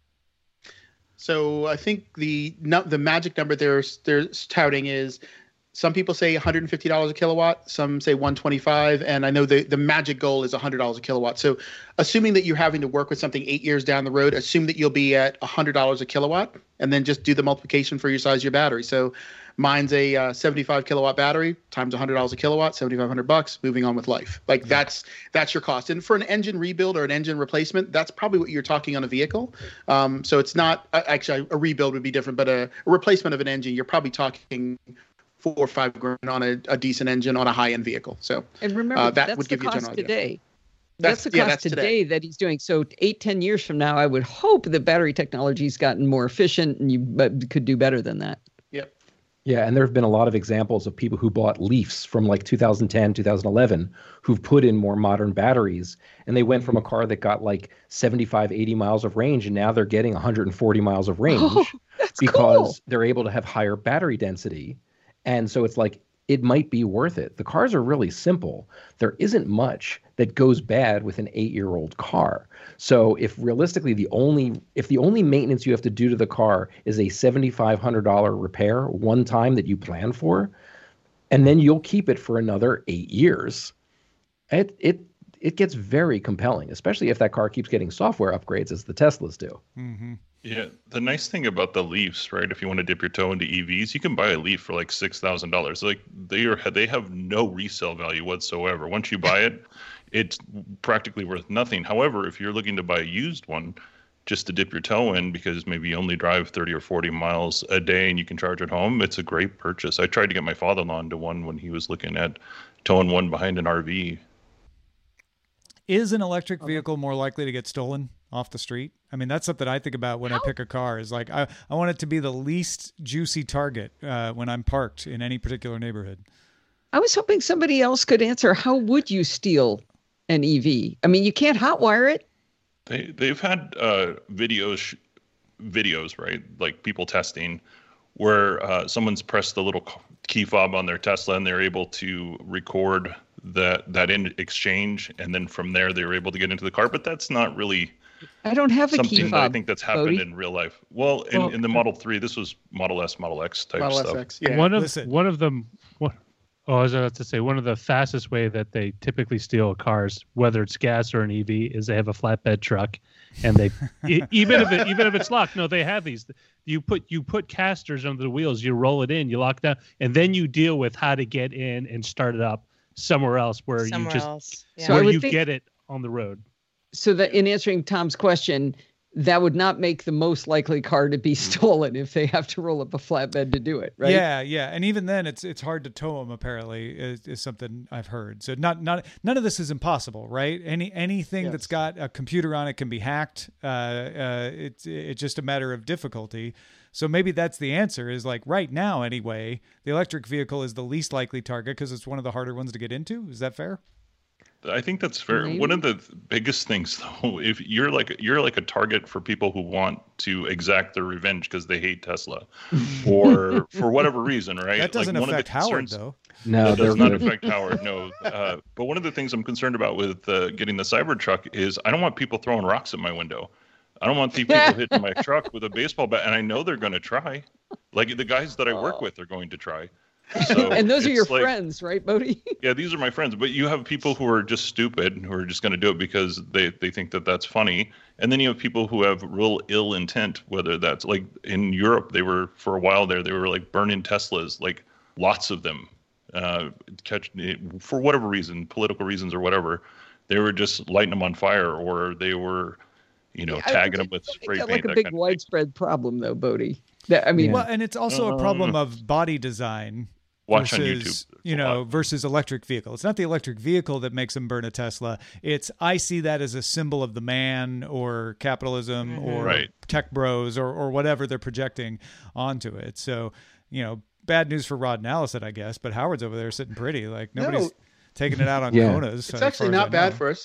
Speaker 7: So I think the no, the magic number they're they're touting is, some people say one hundred fifty dollars a kilowatt, some say one hundred twenty-five, and I know the, the magic goal is one hundred dollars a kilowatt. So assuming that you're having to work with something eight years down the road, assume that you'll be at one hundred dollars a kilowatt, and then just do the multiplication for your size of your battery. So mine's a uh, seventy-five kilowatt battery times one hundred dollars a kilowatt, seventy-five hundred bucks, moving on with life. Like yeah. that's that's your cost. And for an engine rebuild or an engine replacement, that's probably what you're talking on a vehicle. Um, so it's not uh, actually a rebuild would be different, but a, a replacement of an engine, you're probably talking four or five grand on a, a decent engine on a high-end vehicle. So
Speaker 8: and remember,
Speaker 7: uh, that
Speaker 8: that's
Speaker 7: would
Speaker 8: the
Speaker 7: give you a
Speaker 8: cost
Speaker 7: general idea.
Speaker 8: Today. That's, that's the
Speaker 7: yeah,
Speaker 8: cost
Speaker 7: that's
Speaker 8: today,
Speaker 7: today
Speaker 8: that he's doing. So eight, ten years from now, I would hope the battery technology's gotten more efficient and you could do better than that.
Speaker 7: Yep.
Speaker 10: Yeah, and there have been a lot of examples of people who bought Leafs from like two thousand ten, two thousand eleven, who've put in more modern batteries, and they went from a car that got like seventy-five, eighty miles of range, and now they're getting one hundred forty miles of range
Speaker 8: oh, that's
Speaker 10: because
Speaker 8: cool.
Speaker 10: they're able to have higher battery density. And so it's like, it might be worth it. The cars are really simple. There isn't much that goes bad with an eight-year-old car. So if realistically the only if the only maintenance you have to do to the car is a seventy-five hundred dollars repair one time that you plan for, and then you'll keep it for another eight years, it it it gets very compelling, especially if that car keeps getting software upgrades as the Teslas do.
Speaker 4: Mm-hmm.
Speaker 9: Yeah, the nice thing about the Leafs, right? If you want to dip your toe into E Vs, you can buy a Leaf for like six thousand dollars. Like they are, they have no resale value whatsoever. Once you buy it, it's practically worth nothing. However, if you're looking to buy a used one, just to dip your toe in because maybe you only drive thirty or forty miles a day and you can charge at home, it's a great purchase. I tried to get my father-in-law into one when he was looking at towing one behind an R V.
Speaker 4: Is an electric vehicle more likely to get stolen off the street? I mean, that's something I think about when I pick a car, is like, I, I want it to be the least juicy target uh, when I'm parked in any particular neighborhood.
Speaker 8: I was hoping somebody else could answer. How would you steal an E V? I mean, you can't hotwire it.
Speaker 9: They, they've had uh, videos, videos, right? Like people testing where uh, someone's pressed the little key fob on their Tesla and they're able to record that that in exchange, and then from there they were able to get into the car. But that's not really
Speaker 8: I don't have a
Speaker 9: something
Speaker 8: key
Speaker 9: that
Speaker 8: fob,
Speaker 9: I think that's happened
Speaker 8: Bodie.
Speaker 9: in real life. Well, in,
Speaker 6: Well,
Speaker 9: in the Model three, this was Model S, Model X type
Speaker 7: Model
Speaker 9: stuff.
Speaker 7: S X, yeah.
Speaker 6: One of
Speaker 4: Listen.
Speaker 6: one of them. What, oh, I was about to say one of the fastest way that they typically steal cars, whether it's gas or an E V, is they have a flatbed truck, and they e- even if it, even if it's locked. No, they have these. You put you put casters under the wheels, you roll it in, you lock down, and then you deal with how to get in and start it up somewhere else where
Speaker 5: Somewhere
Speaker 6: you just
Speaker 5: else. Yeah.
Speaker 8: So I
Speaker 6: where
Speaker 8: would
Speaker 6: you
Speaker 8: think-
Speaker 6: get it on the road.
Speaker 8: So that in answering Tom's question, that would not make the most likely car to be stolen if they have to roll up a flatbed to do it, right?
Speaker 4: Yeah, yeah, and even then, it's it's hard to tow them. Apparently, is, is something I've heard. So not not none of this is impossible, right? Any anything
Speaker 7: Yes.
Speaker 4: that's got a computer on it can be hacked. Uh, uh, it's it's just a matter of difficulty. So maybe that's the answer. Is like right now, anyway, the electric vehicle is the least likely target because it's one of the harder ones to get into. Is that fair?
Speaker 9: I think that's fair.
Speaker 8: Maybe.
Speaker 9: One of the biggest things, though, if you're like you're like a target for people who want to exact their revenge because they hate Tesla, or for whatever reason, right?
Speaker 4: That doesn't
Speaker 9: like one
Speaker 4: affect
Speaker 9: of the
Speaker 4: Howard,
Speaker 9: concerns,
Speaker 4: though.
Speaker 10: No,
Speaker 9: that does
Speaker 10: they're
Speaker 9: not
Speaker 10: good.
Speaker 9: affect Howard. No, uh, but one of the things I'm concerned about with uh, getting the Cybertruck is I don't want people throwing rocks at my window. I don't want the people hitting my truck with a baseball bat, and I know they're going to try. Like the guys that I work with are going to try. So
Speaker 8: And those are your
Speaker 9: it's like-
Speaker 8: friends, right, Bodie?
Speaker 9: Yeah, these are my friends. But you have people who are just stupid, who are just going to do it because they, they think that that's funny. And then you have people who have real ill intent, whether that's like in Europe, they were for a while there, they were like burning Teslas, like lots of them, uh, catch for whatever reason, political reasons or whatever. They were just lighting them on fire, or they were, you know,
Speaker 8: I
Speaker 9: tagging
Speaker 8: think
Speaker 9: them with
Speaker 8: it's
Speaker 9: spray
Speaker 8: got
Speaker 9: paint.
Speaker 8: like a
Speaker 9: that
Speaker 8: big
Speaker 9: kind of thing.
Speaker 8: widespread problem, though, Bodie. That, I mean,
Speaker 4: Well, and it's also a problem of body design.
Speaker 9: Watch on
Speaker 4: versus,
Speaker 9: YouTube.
Speaker 4: you know, versus electric vehicle. It's not the electric vehicle that makes them burn a Tesla. It's I see that as a symbol of the man or capitalism
Speaker 5: Mm-hmm.
Speaker 4: or
Speaker 9: Right.
Speaker 4: tech bros or, or whatever they're projecting onto it. So, you know, bad news for Rod and Allison, I guess, but Howard's over there sitting pretty. Like nobody's
Speaker 7: No.
Speaker 4: taking it out on
Speaker 10: Yeah.
Speaker 4: Konas.
Speaker 7: It's
Speaker 4: as
Speaker 7: actually
Speaker 4: far as I
Speaker 7: not bad
Speaker 4: know.
Speaker 7: for us.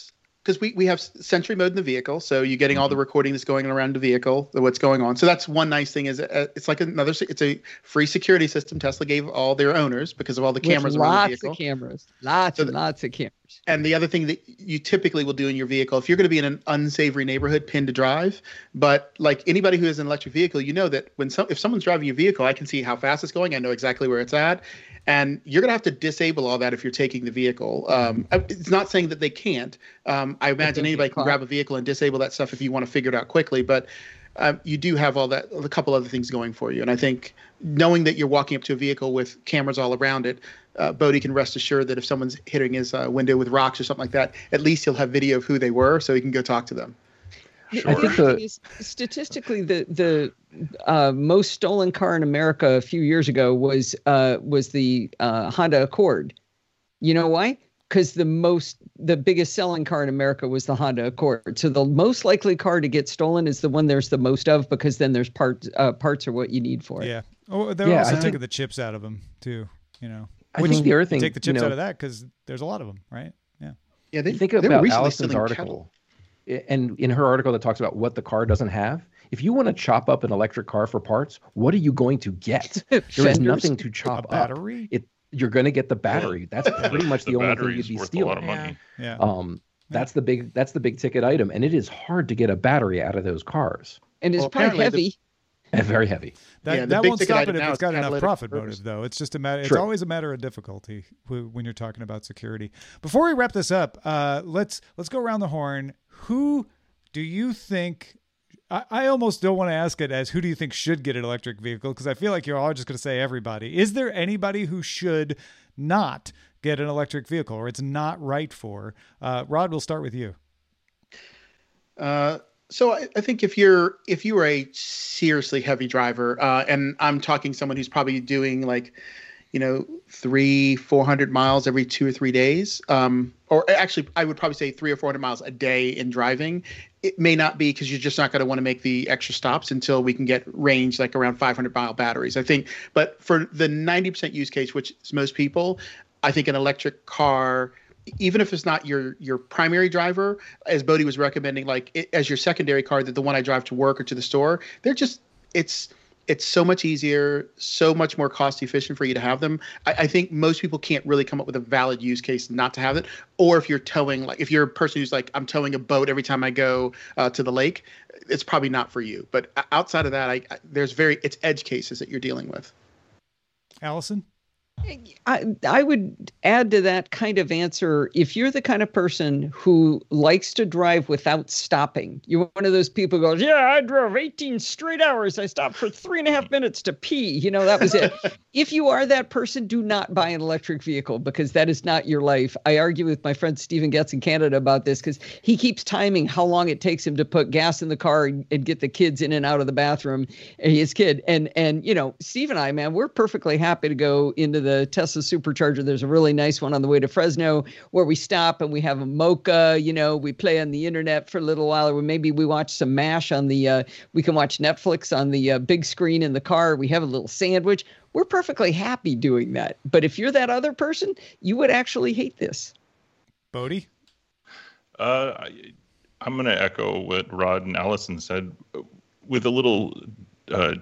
Speaker 7: because we, we have Sentry mode in the vehicle, so you're getting all the recording that's going around the vehicle, what's going on. So that's one nice thing is uh, it's like another, it's a free security system Tesla gave all their owners because of all the cameras
Speaker 8: With
Speaker 7: around the
Speaker 8: lots
Speaker 7: vehicle.
Speaker 8: of cameras, lots
Speaker 7: So
Speaker 8: and
Speaker 7: the-
Speaker 8: lots of cameras.
Speaker 7: And the other thing that you typically will do in your vehicle, if you're going to be in an unsavory neighborhood, pin to drive. But like anybody who has an electric vehicle, you know that when some if someone's driving your vehicle, I can see how fast it's going. I know exactly where it's at. And you're going to have to disable all that if you're taking the vehicle. Um, it's not saying that they can't. Um, I imagine anybody can grab a vehicle and disable that stuff if you want to figure it out quickly. But um, you do have all that, a couple other things going for you. And I think knowing that you're walking up to a vehicle with cameras all around it, uh, Bodhi can rest assured that if someone's hitting his uh, window with rocks or something like that, at least he'll have video of who they were so he can go talk to them.
Speaker 8: Sure. I think the is, statistically, the the uh, most stolen car in America a few years ago was uh, was the uh, Honda Accord. You know why? Because the most the biggest selling car in America was the Honda Accord. So the most likely car to get stolen is the one there's the most of, because then there's parts uh, parts are what you need for it.
Speaker 4: Yeah. Oh, they're
Speaker 10: Yeah,
Speaker 4: also
Speaker 10: I
Speaker 4: taking
Speaker 10: think-
Speaker 4: the chips out of them too. You know,
Speaker 10: I think the other thing,
Speaker 4: take the
Speaker 10: you
Speaker 4: chips
Speaker 10: know-
Speaker 4: out of that because there's a lot of them, right? Yeah.
Speaker 7: Yeah, they
Speaker 10: think
Speaker 7: they were
Speaker 10: about
Speaker 7: recently
Speaker 10: Allison's
Speaker 7: stealing
Speaker 10: article,
Speaker 7: cattle.
Speaker 10: i- and in her article that talks about what the car doesn't have. If you want to chop up an electric car for parts, what are you going to get? There is
Speaker 8: Fenders.
Speaker 10: nothing to chop
Speaker 4: A battery?
Speaker 10: up. It you're going to get the battery. That's pretty much the,
Speaker 9: the
Speaker 10: only thing
Speaker 9: battery's
Speaker 10: you'd be
Speaker 9: worth
Speaker 10: stealing.
Speaker 9: a lot of money.
Speaker 4: Yeah.
Speaker 10: Um, that's the big that's the big ticket item, and it is hard to get a battery out of those cars.
Speaker 8: And it's
Speaker 7: Well,
Speaker 8: probably
Speaker 7: apparently the-
Speaker 8: heavy.
Speaker 10: And very heavy.
Speaker 4: That,
Speaker 7: Yeah, the
Speaker 4: that
Speaker 7: big
Speaker 4: won't
Speaker 7: ticket
Speaker 4: stop
Speaker 7: item
Speaker 4: it if
Speaker 7: now
Speaker 4: it's
Speaker 7: is
Speaker 4: got enough
Speaker 7: catalytic
Speaker 4: profit
Speaker 7: converters.
Speaker 4: motive, though. It's just a matter. It's
Speaker 10: True.
Speaker 4: always a matter of difficulty wh- when you're talking about security. Before we wrap this up, uh, let's let's go around the horn. Who do you think? I, I almost don't want to ask it as who do you think should get an electric vehicle, because I feel like you're all just going to say everybody. Is there anybody who should not get an electric vehicle, or it's not right for? Uh, Rod, we'll start with you.
Speaker 7: Uh, so I, I think if you're if you are a seriously heavy driver, uh, and I'm talking someone who's probably doing like, you know, three, four hundred miles every two or three days, um, or actually, I would probably say three or four hundred miles a day in driving. It may not be, because you're just not going to want to make the extra stops until we can get range like around five hundred mile batteries, I think. But for the ninety percent use case, which is most people, I think an electric car, even if it's not your your primary driver, as Bodhi was recommending, like it, as your secondary car, that the one I drive to work or to the store, they're just it's it's so much easier, so much more cost efficient for you to have them. I, I think most people can't really come up with a valid use case not to have it. Or if you're towing, like if you're a person who's like, I'm towing a boat every time I go uh, to the lake, it's probably not for you. But outside of that, I, I there's very it's edge cases that you're dealing with.
Speaker 4: Allison?
Speaker 8: I, I would add to that kind of answer, if you're the kind of person who likes to drive without stopping, you're one of those people who goes, yeah, I drove eighteen straight hours. I stopped for three and a half minutes to pee. You know, that was it. If you are that person, do not buy an electric vehicle, because that is not your life. I argue with my friend Stephen Getz in Canada about this, because he keeps timing how long it takes him to put gas in the car and, and get the kids in and out of the bathroom, his kid. And, and you know, Steve and I, man, we're perfectly happy to go into the Tesla supercharger. There's a really nice one on the way to Fresno where we stop and we have a mocha, you know, we play on the internet for a little while, or maybe we watch some MASH on the, uh, we can watch Netflix on the uh, big screen in the car. We have a little sandwich. We're perfectly happy doing that. But if you're that other person, you would actually hate this.
Speaker 4: Bodhi?
Speaker 9: Uh, I, I'm going to echo what Rod and Allison said, with a little uh,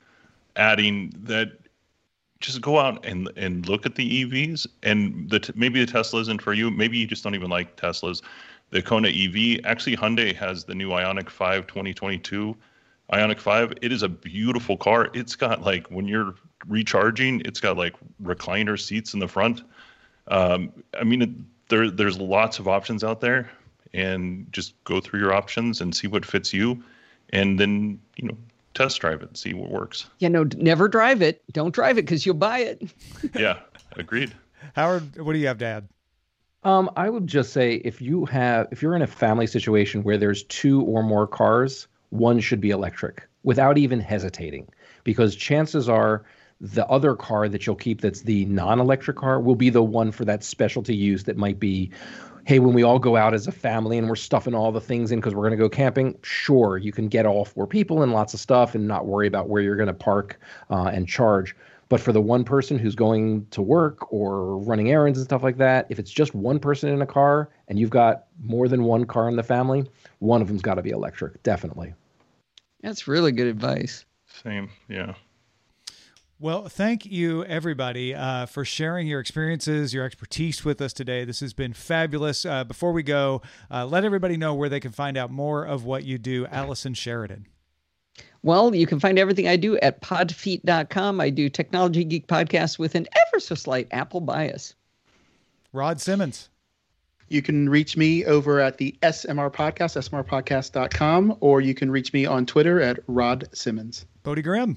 Speaker 9: adding that just go out and and look at the E Vs, and the maybe the Tesla isn't for you. Maybe you just don't even like Teslas. The Kona E V, actually Hyundai has the new Ioniq five twenty twenty-two. Ioniq five, it is a beautiful car. It's got like, when you're recharging, it's got like recliner seats in the front. Um, I mean, it, there there's lots of options out there, and just go through your options and see what fits you, and then, you know, test drive it and see what works.
Speaker 8: Yeah, no, never drive it. Don't drive it, because you'll buy it.
Speaker 9: Yeah, agreed.
Speaker 4: Howard, what do you have to add?
Speaker 10: Um, I would just say, if you have, if you're in a family situation where there's two or more cars, one should be electric without even hesitating, because chances are the other car that you'll keep that's the non-electric car will be the one for that specialty use that might be, hey, when we all go out as a family and we're stuffing all the things in because we're going to go camping, sure, you can get all four people and lots of stuff and not worry about where you're going to park uh, and charge. But for the one person who's going to work or running errands and stuff like that, if it's just one person in a car and you've got more than one car in the family, one of them's got to be electric, definitely.
Speaker 8: That's really good advice.
Speaker 9: Same, yeah.
Speaker 4: Well, thank you, everybody, uh, for sharing your experiences, your expertise with us today. This has been fabulous. Uh, before we go, uh, let everybody know where they can find out more of what you do. Allison Sheridan.
Speaker 8: Well, you can find everything I do at podfeet dot com. I do Technology Geek podcasts with an ever so slight Apple bias.
Speaker 4: Rod Simmons.
Speaker 7: You can reach me over at the S M R Podcast, S M R podcast dot com, or you can reach me on Twitter at Rod Simmons.
Speaker 4: Bodie Grimm.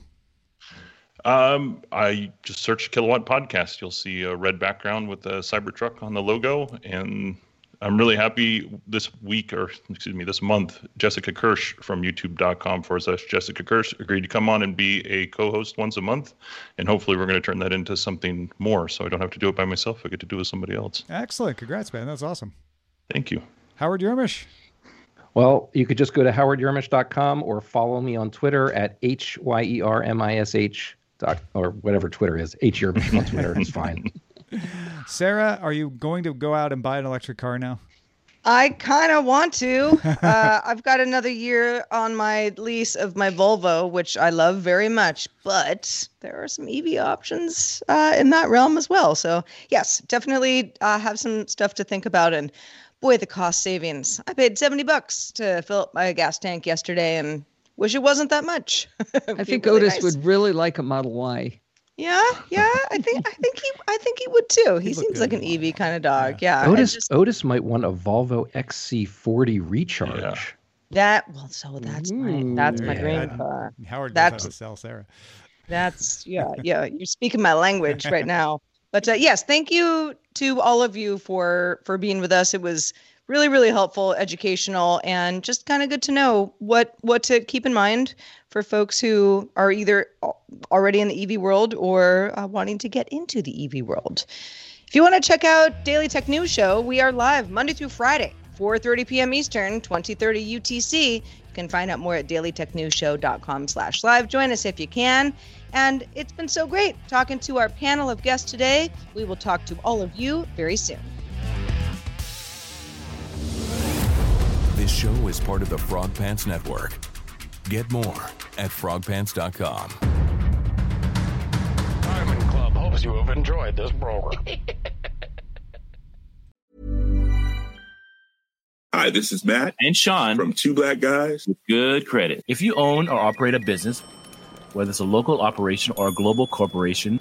Speaker 9: Um, I just search Kilowatt Podcast. You'll see a red background with a Cybertruck on the logo, and I'm really happy this week, or excuse me, this month, Jessica Kirsch from YouTube dot com forward slash Jessica Kirsch agreed to come on and be a co-host once a month, and hopefully we're going to turn that into something more, so I don't have to do it by myself. I get to do it with somebody else.
Speaker 4: Excellent. Congrats, man. That's awesome.
Speaker 9: Thank you.
Speaker 4: Howard Yermish.
Speaker 10: Well, you could just go to howard yermish dot com or follow me on Twitter at H Y E R M I S H. Doc, or whatever Twitter is. H Yermish on Twitter is fine.
Speaker 4: Sarah, are you going to go out and buy an electric car now?
Speaker 5: I kind of want to. Uh, I've got another year on my lease of my Volvo, which I love very much, but there are some E V options uh, in that realm as well. So yes, definitely uh, have some stuff to think about. And boy, the cost savings. I paid seventy bucks to fill up my gas tank yesterday and wish it wasn't that much.
Speaker 8: I think
Speaker 5: really
Speaker 8: Otis
Speaker 5: nice.
Speaker 8: would really like a Model Y.
Speaker 5: Yeah, yeah. I think I think he I think he would too. He seems like an E V kind of dog. Yeah. I
Speaker 10: Otis
Speaker 5: just-
Speaker 10: Otis might want a Volvo X C forty Recharge.
Speaker 9: Yeah.
Speaker 5: that well, so that's my that's my
Speaker 4: There
Speaker 5: dream
Speaker 4: you go.
Speaker 5: car.
Speaker 4: Howard knows how
Speaker 5: That's
Speaker 4: to sell Sarah.
Speaker 5: that's yeah yeah. You're speaking my language right now. But uh, yes, thank you to all of you for for being with us. It was really really helpful, educational, and just kind of good to know what what to keep in mind for folks who are either already in the E V world or uh, wanting to get into the E V world. If you want to check out Daily Tech News Show, we are live Monday through Friday, four thirty p.m. Eastern, twenty thirty U T C. You can find out more at daily tech news show dot com slash live. Join us if you can. And it's been so great talking to our panel of guests today. We will talk to all of you very soon.
Speaker 15: This show is part of the Frog Pants Network. Get more at frog pants dot com.
Speaker 16: Diamond Club hopes you have enjoyed this program.
Speaker 11: Hi, this is Matt
Speaker 12: and Sean
Speaker 11: from Two Black Guys
Speaker 12: with Good Credit. If you own or operate a business, whether it's a local operation or a global corporation,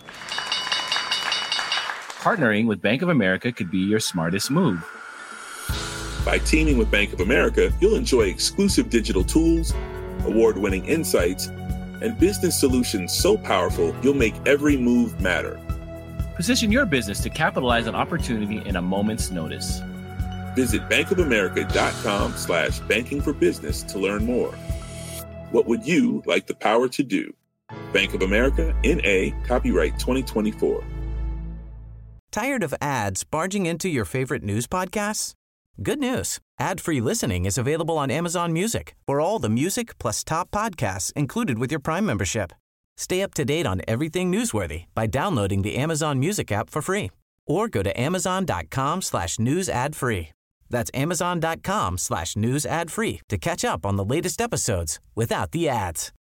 Speaker 12: partnering with Bank of America could be your smartest move.
Speaker 11: By teaming with Bank of America, you'll enjoy exclusive digital tools, award-winning insights, and business solutions so powerful you'll make every move matter.
Speaker 12: Position your business to capitalize on opportunity in a moment's notice.
Speaker 11: Visit bankofamerica.com slash banking for business to learn more. What would you like the power to do? Bank of America, N A, copyright twenty twenty-four.
Speaker 17: Tired of ads barging into your favorite news podcasts? Good news. Ad-free listening is available on Amazon Music for all the music plus top podcasts included with your Prime membership. Stay up to date on everything newsworthy by downloading the Amazon Music app for free or go to amazon.com slash news ad free. That's amazon.com slash news ad free to catch up on the latest episodes without the ads.